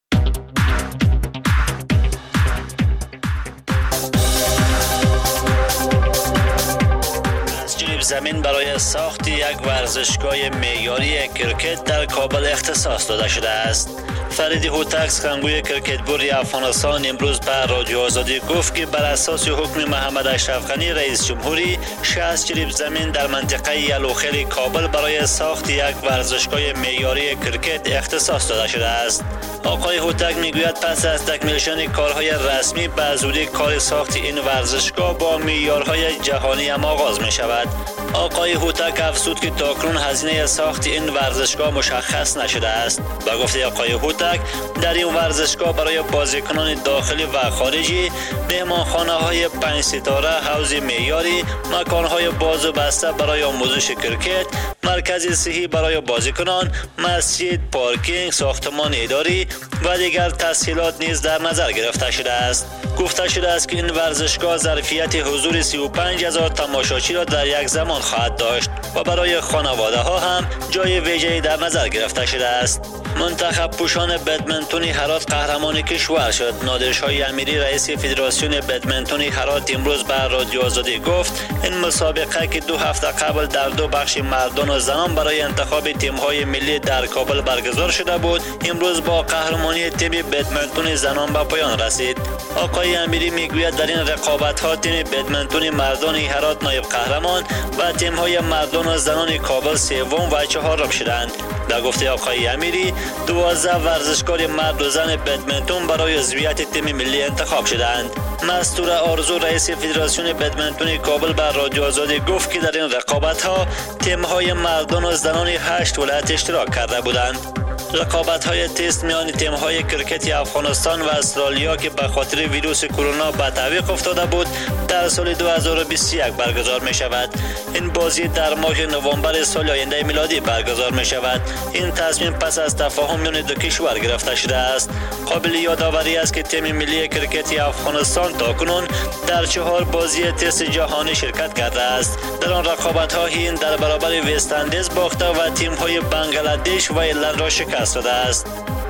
S25: زمین برای ساخت یک ورزشگاه معیاری کرکت در کابل اختصاص داده شده است. فرید هوتک، سخنگوی کرکتبورد افغانستان، امروز به رادیو آزادی گفت که بر اساس حکم محمد اشرف غنی رئیس جمهوری 60 جریب زمین در منطقه یلوخیل کابل برای ساخت یک ورزشگاه معیاری کرکت اختصاص داده شده است. آقای هوتک میگوید پس از تکمیل شدن کارهای رسمی به زودی کار ساخت این ورزشگاه با معیارهای جهانی هم آغاز می شود. آقای هوتک افزود که تاکنون هزینه ساخت این ورزشگاه مشخص نشده است. با گفته آقای هوتک، در این ورزشگاه برای بازیکنان داخلی و خارجی مهمانخانه‌های 5 ستاره، حوض معیاری، مکان‌های باز و بسته برای آموزش کرکت، مرکز صحی برای بازیکنان، مسجد، پارکینگ، ساختمان اداری و دیگر تسهیلات نیز در نظر گرفته شده است. گفته شده است که این ورزشگاه ظرفیت حضور 35000 تماشاچی را در یک زمان خواهد داشت و برای خانواده ها هم جای ویژه‌ای در نظر گرفته شده است. منتخب پوشان بدمنتون هرات قهرمان کشور شد. نادرشاه امیری، رئیس فدراسیون بدمنتون هرات، امروز به رادیو آزادی گفت این مسابقه که 2 هفته قبل در 2 بخش مردان و زنان برای انتخاب تیم‌های ملی در کابل برگزار شده بود، امروز با قهرمانی تیم بدمنتون زنان به پایان رسید. آقای امیری میگوید در این رقابت‌ها تیم بدمنتون مردان هرات نایب قهرمان و تیم‌های مردان و زنان کابل سوم و چهارم شدند. در گفته آقای امیری، 12 ورزشکار مرد و زن بدمنتون برای عضویت تیم ملی انتخاب شدند. مستور آرزو، رئیس فدراسیون بدمنتون کابل، به رادیو آزادی گفت که در این رقابت‌ها تیم‌های مردان و زنان 8 ولایت اشتراک کرده بودند. رقابت‌های تست میان تیم‌های کرکت افغانستان و استرالیا که به خاطر ویروس کرونا به تعویق افتاده بود، در سال 2021 برگزار می‌شود. این بازی در ماه نوامبر سال آینده میلادی برگزار می‌شود. این تصمیم پس از تفاهم میان دو کشور گرفته شده است. قابل یادآوری است که تیم ملی کرکت افغانستان تاکنون در 4 بازی تست جهانی شرکت کرده است. در آن رقابت‌ها هند در برابر وست اندیز باخته و تیم‌های بنگلادش و ایرلند را شکست داده است.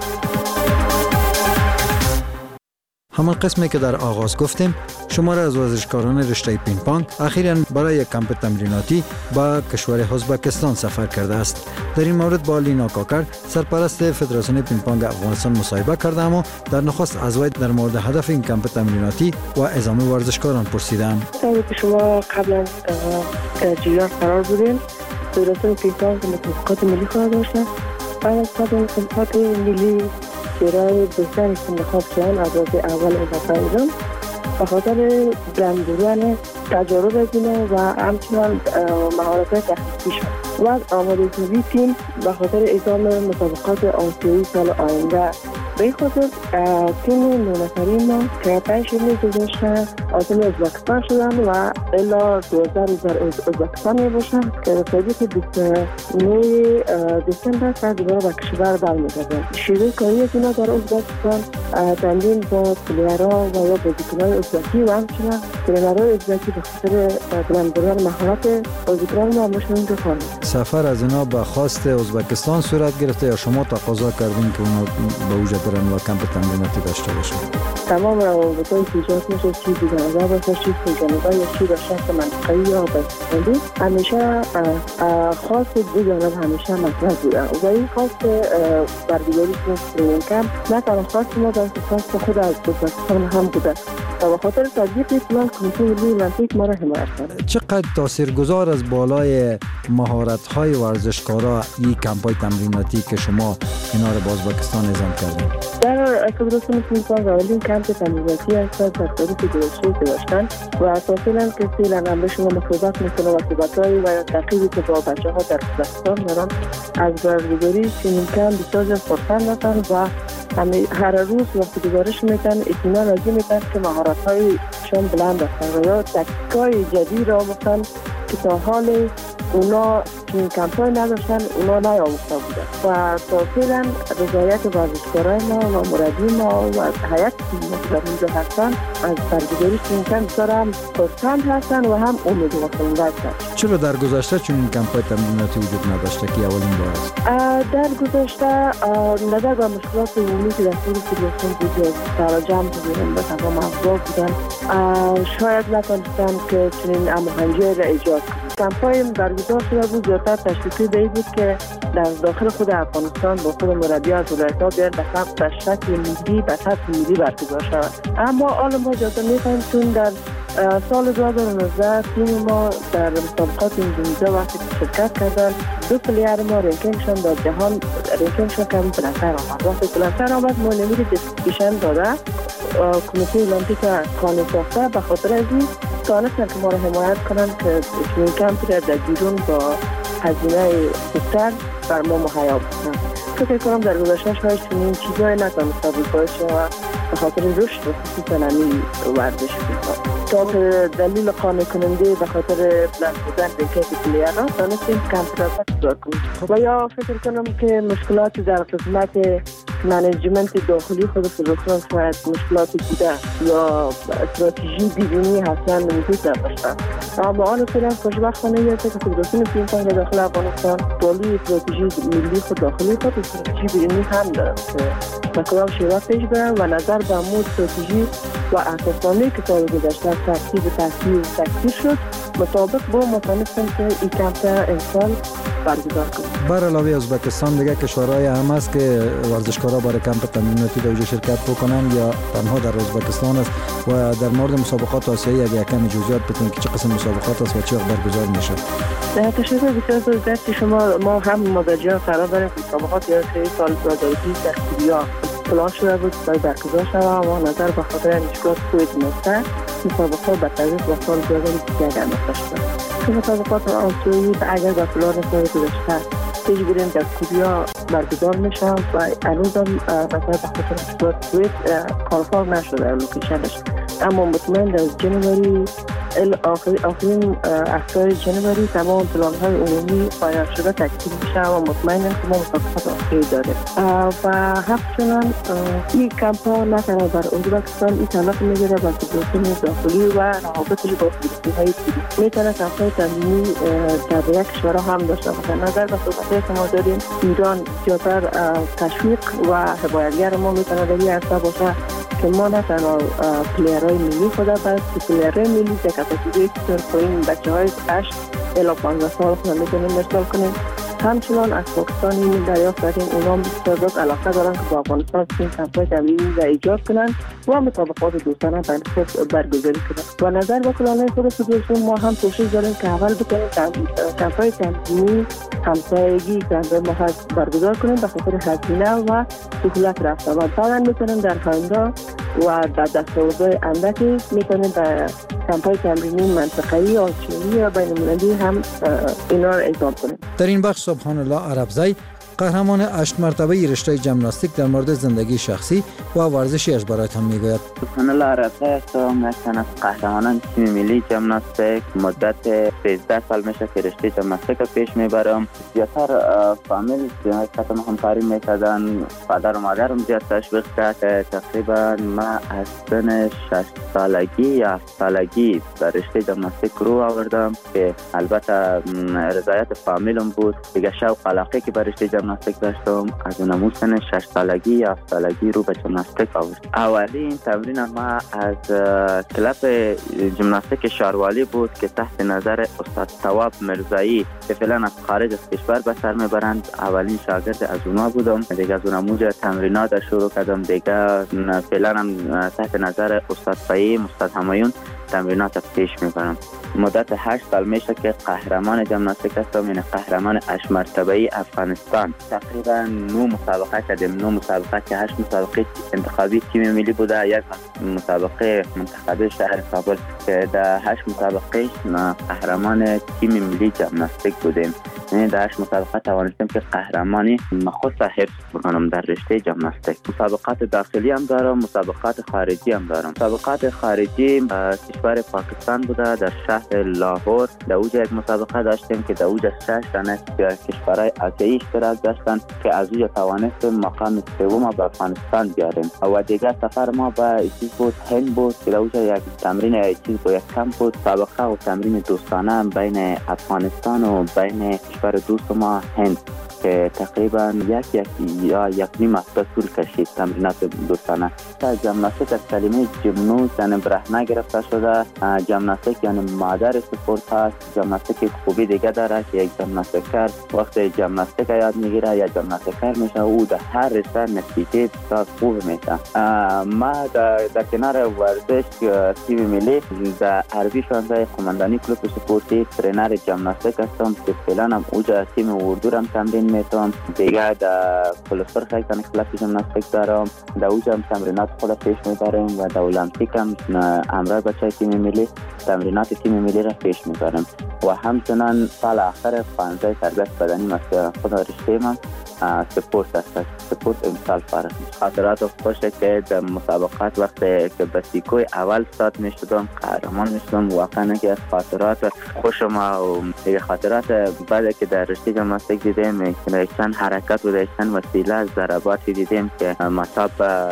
S9: همان قسمی که در آغاز گفتیم، شماره از ورزشکاران رشته پینگ پونگ اخیراً برای یک کمپ تمریناتی به کشور ازبکستان سفر کرده است. در این مورد با لینا کاکر، سرپرست فدراسیون پینگ پونگ افغانستان، مصاحبه کردم و در نخست از وی در مورد هدف این کمپ تمریناتی و اعزام ورزشکاران پرسیدم.
S6: که شما قبلا در جریان قرار بودین، فدراسیون پینگ پونگ مسابقات ملی خواهد داشت. بعد از مسابقات ملی برای بهتر انتخاب شدن از اول انتخاب به خاطر بلندبودن تجارب دینه و همچنان مهارت تخصیصی شد. بعد آمادگی تیم به خاطر اعزام مسابقات آسیایی سال آینده به خاطر تیم 9 نفری ما که 5 می گذاشته عازم ازبکستان شدن و الا 12 ازبکستان می باشن که تاریخ 29 دسامبر سر دوباره به کشور برمیگردن. شیوه کاری از اینا در ازبکستان تمرین با پلیرها و یا بازیکنان ازبکی و همچنین ترینرهای ازبکی به خاطر بلند بردن مهارت بازیکنان ما باشن بخوانند.
S9: سفر از اینا به خواست ازبکستان صورت گرفته یا شما تقاضا کردین که اونا به اوجه برن و کمپ تمریناتی داشته باشن؟
S6: تمام روابط‌های ایجاد میشه چی دیگه باشه چی جانبه یا چی به شکل منطقه‌ای یا بسیاری همیشه خواست دو جانب همیشه مطرح بوده و این خواست برگزاری ترینینگ کمپ نه تنها خواست ما بلکه خواست خود از ازبکستان هم بوده و به خاطر تطبیق پلان کمیته ملی المپیک ما را حمایت کرده. چقدر
S9: تاثیرگذار از بالای مهارت‌های ورزشکارا این کمپ‌های تمریناتی که شما اینا رو با ازبکستان نظام کردین؟
S6: در فدراسیون فوتبال اولین کمپ تمریناتی است در تاریخ گذشته داشتن و اساساً که فعلا هم به شما مصاحبت میکنه و صحبت‌های و تحقیقی که با بچه‌ها در ازبکستان دارن از برگزاری چنین کمپ بسیار زیاد خرسند هستند و هر روز وقتی گزارش میدن اطمینان از این میدن که مهارت‌هایشان بلند هستند و یا تکتیک‌های جدید را آموختن که تا حال اونا چنین کمپ‌های نداشتن اونا نیاموخته بودن و تا فعلا رضایت ورزشکارای ما و مربی ما و هیئت ما در اینجا هستن از برگزاری چنین کمپ بسیار هم خرسند هستن و هم امیدوار هستن.
S9: چرا در گذشته چنین کمپ‌های تمریناتی وجود نداشته که اولین بار است؟
S6: در گذشته نظر به مشکلات عمومی که در طول فدراسیون بود تراجم بودن به تمام افراد بودن شاید نتونستن که چنین هماهنگی را ایجاد کنند. کمپ‌های برگزار شده بود زیادتر تشویقی به این بود که در داخل خود افغانستان با خود مربی از ولایت‌ها بیان به شکل ملی به سطح ملی برگزار شود. اما حالا ما زیادتر می‌خوایم چون در سال 2019 تیم ما در مسابقات اندونزیا وقتی شرکت کردن دو پلیر ما رنکینگشون در جهان رنکینگشون کمی بلندتر آمد. وقتی بلندتر آمد ما نمیر دیسکریپشن داده کمیته المپیک قانون ساخته به خاطر از این تانستن که ما را حمایت کنن که چنین کمپی را در بیرون با هزینه خوبتر بر ما مهیا بکنن. فکر کنم در گذشته شاید چنین چیزایی نتونسته بود باشه و به خاطر رشد خصوصا نمی ورزش بود. تا که دلیل قانع کننده به خاطر بلند بودن رکیت پلیرها تانستیم کمپ را برگزار کنیم. و یا فکر کنم که مشکلات در قسمت منیجمنت داخلی خود فدراسیون شاید مشکلاتی بوده یا استراتژی بیرونی اصلا وجود نداشتن. اما آن فعلا خوشبختانه است که فدراسیون پینگ داخل افغانستان بالی استراتژی ملی خود داخلی خود استراتژی بیرونی هم داره که کدام شیوه پیش برن و نظر به مود استراتژی و اساسنامه‌ای که سال گذشته ترتیب تکثیر شد مطابق با متناسب که این کمپ امسال برگزار کنیم.
S9: بر علاوه ازبکستان دیگه کشورهای هم است که ورزشکارا برای کمپ تمریناتی در شرکت بکنن یا تنها در ازبکستان است و در مورد مسابقات آسیایی اگه کمی جزئیات بتونید که چه قسم مسابقات است و چه وقت برگزار میشه؟
S6: در تشکر بسیار زیاد شما ما هم مدرجان قرار داریم مسابقات یا سال 2020 در کوریا پلان شده بود برای برگزار شود اما نظر به خاطر مشکلات کووید 19 مسابقات به تاریخ و سال 2021 انداخته شد. که مسابقات آسیایی اگر به پلان سال گذشته پیش بریم در کوریا برگزار میشن و هنوز هم مثلا به خاطر مشکلات کووید کانفرم نشده لوکیشنش اما مطمئن در جنوری آخرین هفته جنوری تمام پلان‌های عمومی پایان شده تکمیل میشه و مطمئنم که ما مسابقات آخری داریم و همچنین این کمپ‌ها نه تنها بر ازبکستان این تعلق میگیره بر فدراسیون داخلی و روابطش با فدراسیون‌های دیگه میتونه کمپ‌های تمرینی در یک کشورها هم داشته باشه. نظر به صحبت‌هایی که ما داریم ایران زیادتر تشویق و حمایتگر ما میتونه در این عرصه باشه که ما نه تنها پلیرهای ملی خود بلکه پلیرهای ملی که کپاسیتی بسیار پایین بچه‌های 8 الی 15 سال خود میتونیم ارسال کنیم. همچنان از پاکستان این دریافت کردیم اونا بسیار زیاد علاقه دارن که با افغانستان این کمپ‌های تمرینی را ایجاد کنن و مسابقات دوستانه بین خود برگزاری کنن. و نظر به پلان‌های خود فدراسیون ما هم کوشش داریم که اول بتونیم کمپ‌های تمرینی همسایگی که ما هست برگزار کنیم به خاطر هزینه و سهولت رفتن و بعدا میتونیم در آینده و در دستاوردهای اندکی میتونیم به کمپ‌های تمرینی منطقه‌ای آسیایی و بین‌المللی هم اینا را اعزام کنیم.
S9: در این بخش سبحان الله عربزی قهرمان 8 مرتبه رشته ژیمناستیک در مورد زندگی شخصی و ورزشیش برایتان میگوید.
S23: سبحان الله رفیع هستم، یکی از قهرمانان تیم ملی ژیمناستیک. مدت 13 سال میشه که رشته ژیمناستیک پیش میبرم. زیادتر فامیل که همکاری میکردن، پدر و مادرم زیاد تشویق کرد. تقریبا ما از سن 6 سالگی یا 7 سالگی در رشته ژیمناستیک رو آوردم که البته رضایت فامیلم بود. دیگه شوق علاقه که به رشته ژیمناستیک داشتم، از اون سن 6 سالگی یا 7 سالگی رو به ژیمناستیک آوردم. اولین تمرین ما از کلاب ژیمناستیک شاروالی بود که تحت نظر استاد ثواب مرزایی که فعلا از خارج از کشور به سر میبرند. اولین شاگرد از اونها بودم. دیگه از اون موج تمرینات شروع کردم. دیگه فعلا هم تحت نظر استاد فهیم، استاد همایون تمرینات پیش میبرم. مدت 8 سال میشه که قهرمان ژیمناستیک هستم، یعنی قهرمان 8 مرتبه افغانستان. تقریبا 9 مسابقه کردیم. 9 مسابقه که 8 مسابقه انتخابی تیم ملی بوده، یک مسابقه منتخبه شهر کابل که در 8 مسابقه قهرمان تیم ملی ژیمناستیک بودیم. یعنی در 8 مسابقه توانستیم که قهرمانی خود حفظ بکنم در رشته ژیمناستیک. مسابقات داخلی هم دارم، مسابقات خارجی هم دارم. مسابقات خارجی کشور پاکستان بوده، در شهر لاهور. در اوجه یک مسابقه داشتیم که در اوجه 6 تنه کشورهای آسیایی اشتراک داشتن که از اوجه توانستیم مقام سوم به افغانستان بیاریم. و دیگر سفر ما به چیز بود، هند بود که در اوجه یک تمرین چیز بود، یک کمپ بود، مسابقه و تمرین دوستانه بین افغانستان و بین کشور دوست ما هند که تقریبا یک نیم هفته طول کشید تمرینات دوستانه. ژیمناستیک از کلمه ژیمنوس یعنی برهنه گرفته شده. ژیمناستیک یعنی مادر سپورت هست. ژیمناستیک خوبی دیگه داره که یک ژیمناستیکر وقتی ژیمناستیک یاد میگیره یا ژیمناستیکر میشه، او در هر رشته نتیجه بسیار خوب میشه. ما در کنار ورزش تیم ملی در عربی شانزده قماندانی کلوب سپورتی ترینر ژیمناستیک هستم که فعلا هم اوجه تیم اردو هم تمرین میتونم. دیگه در پلسفر خیلی کلاب ژیمناستیک دارم، در اوجه هم تمرینات خود پیش میبریم و در المپیک هم امرای بچه تیم ملی تمرینات تیم ملی را پیش میبریم. و همچنان سال آخر 15 تربیت بدنی مثل خود رشته من سپورت است. سپورت امسال فارغ. خاطرات خوشه که در مسابقات وقتی که به سیکوی اول استاد میشدم، قهرمان میشدم، واقعا که از خاطرات خوشم و دیگه خاطرات بعد که در رشته ژیمناستیک دیدیم که چند حرکت و چند وسیله از ضرباتی دیدیم که مصاب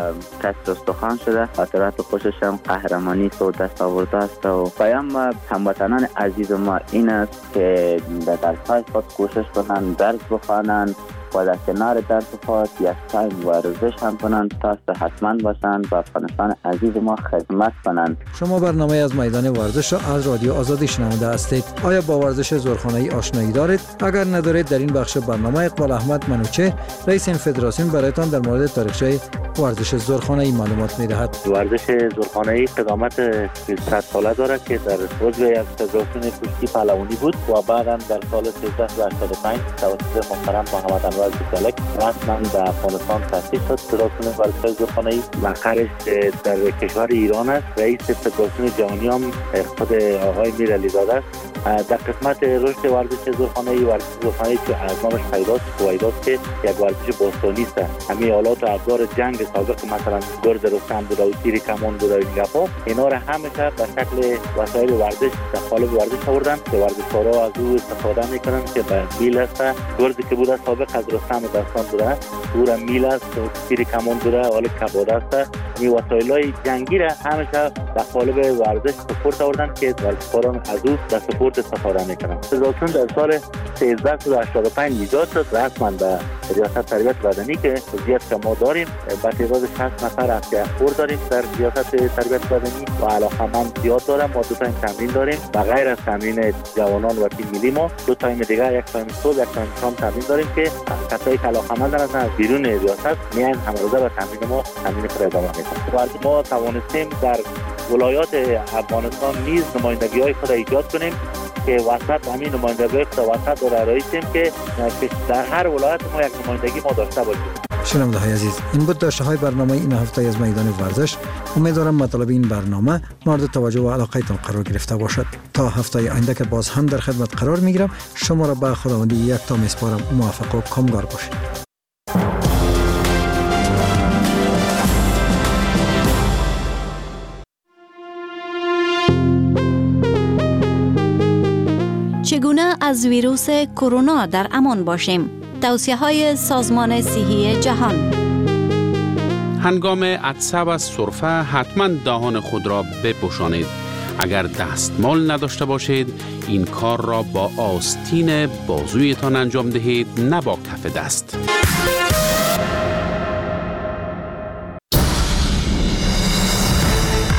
S23: کسر استخوان شده. خاطرات خوشش هم قهرمانی سو دست آورده است. و پیام هموطنان عزیز ما این است که در درس‌های خود کوشش کنند، درس بخوانند و در کنار درس خود یک تایم ورزش هم کنند تا صحتمند باشند و افغانستان عزیز ما خدمت کنند.
S9: شما برنامه از میدان ورزش را از رادیو آزادی شنونده هستید. آیا با ورزش زورخانه‌ای آشنایی دارید؟ اگر ندارید، در این بخش برنامه اقبال احمد منوچه رئیس این فدراسیون برایتان در مورد تاریخچه ورزش زورخانه‌ای معلومات می‌دهد.
S24: ورزش زورخانه‌ای قدامت 100 ساله دارد که در عضو یک فدراسیون کشتی پهلوانی بود و بعداً در سال 1385 توسط محترم محمد انور بیسالک رسما در افغانستان تأسیس شد. فدراسیون ورزش زورخانه‌ای مقرش در کشور ایران است. رئیس فدراسیون جهانی هم خود آقای میر علیزاده است. در قسمت رشد ورزش زورخانه‌ای که از نامش پیداست که یک ورزش باستانی است. همه آلات و ابزار جنگ سابق مثلا گرز رستم بود و تیر کمان بود و این گپا، اینا را همیشه به شکل وسایل ورزش در قالب ورزش آوردن که ورزشکارا از او استفاده میکنن که به میل است. گرزی که بوده سابق از رستم داستان بوده، او میل است، تیر کمان بوده، حالا کباده است. این وسایل‌های جنگی را همیشه در قالب ورزش سپورت آوردن که ورزشکاران از او در سپورت استفاده میکنن. فدراسیون در سال 1385 ایجاد شد رسما به ریاست تربیت بدنی که وضعیت که ما داریم با تعداد 60 نفر از اخبار داریم در ریاست تربیت بدنی و علاقمند زیاد دارم. ما 2 تایم تمرین داریم و غیر از تمرین جوانان و تیم ملی ما 2 تایم دیگه، یک تایم صبح یک تایم شام تمرین داریم که کسایی که علاقمند هستند از بیرون ریاست میان همروزه به تمرین ما تمرین خود ادامه میدن. و ما توانستیم در ولایات افغانستان نیز نمایندگی‌های خود ایجاد کنیم که وسط همین نمایندگی خود وسط را رئیسیم که در هر ولایت ما یک نمایندگی ما داشته باشیم.
S9: شنونده‌های عزیز، این بود داشته های برنامه این هفته از میدان ورزش. امیدوارم مطالب این برنامه مورد توجه و علاقه تان قرار گرفته باشد. تا هفته آینده که باز هم در خدمت قرار میگیرم، شما را به خداوندی یکتا میسپارم. موفق و کامگار باشید.
S7: چگونه از ویروس کرونا در امان باشیم؟ توصیه‌های سازمان صحی جهان.
S10: هنگام عطسه و سرفه حتما دهان خود را بپوشانید. اگر دستمال نداشته باشید، این کار را با آستین بازویتان انجام دهید، نه با کف دست.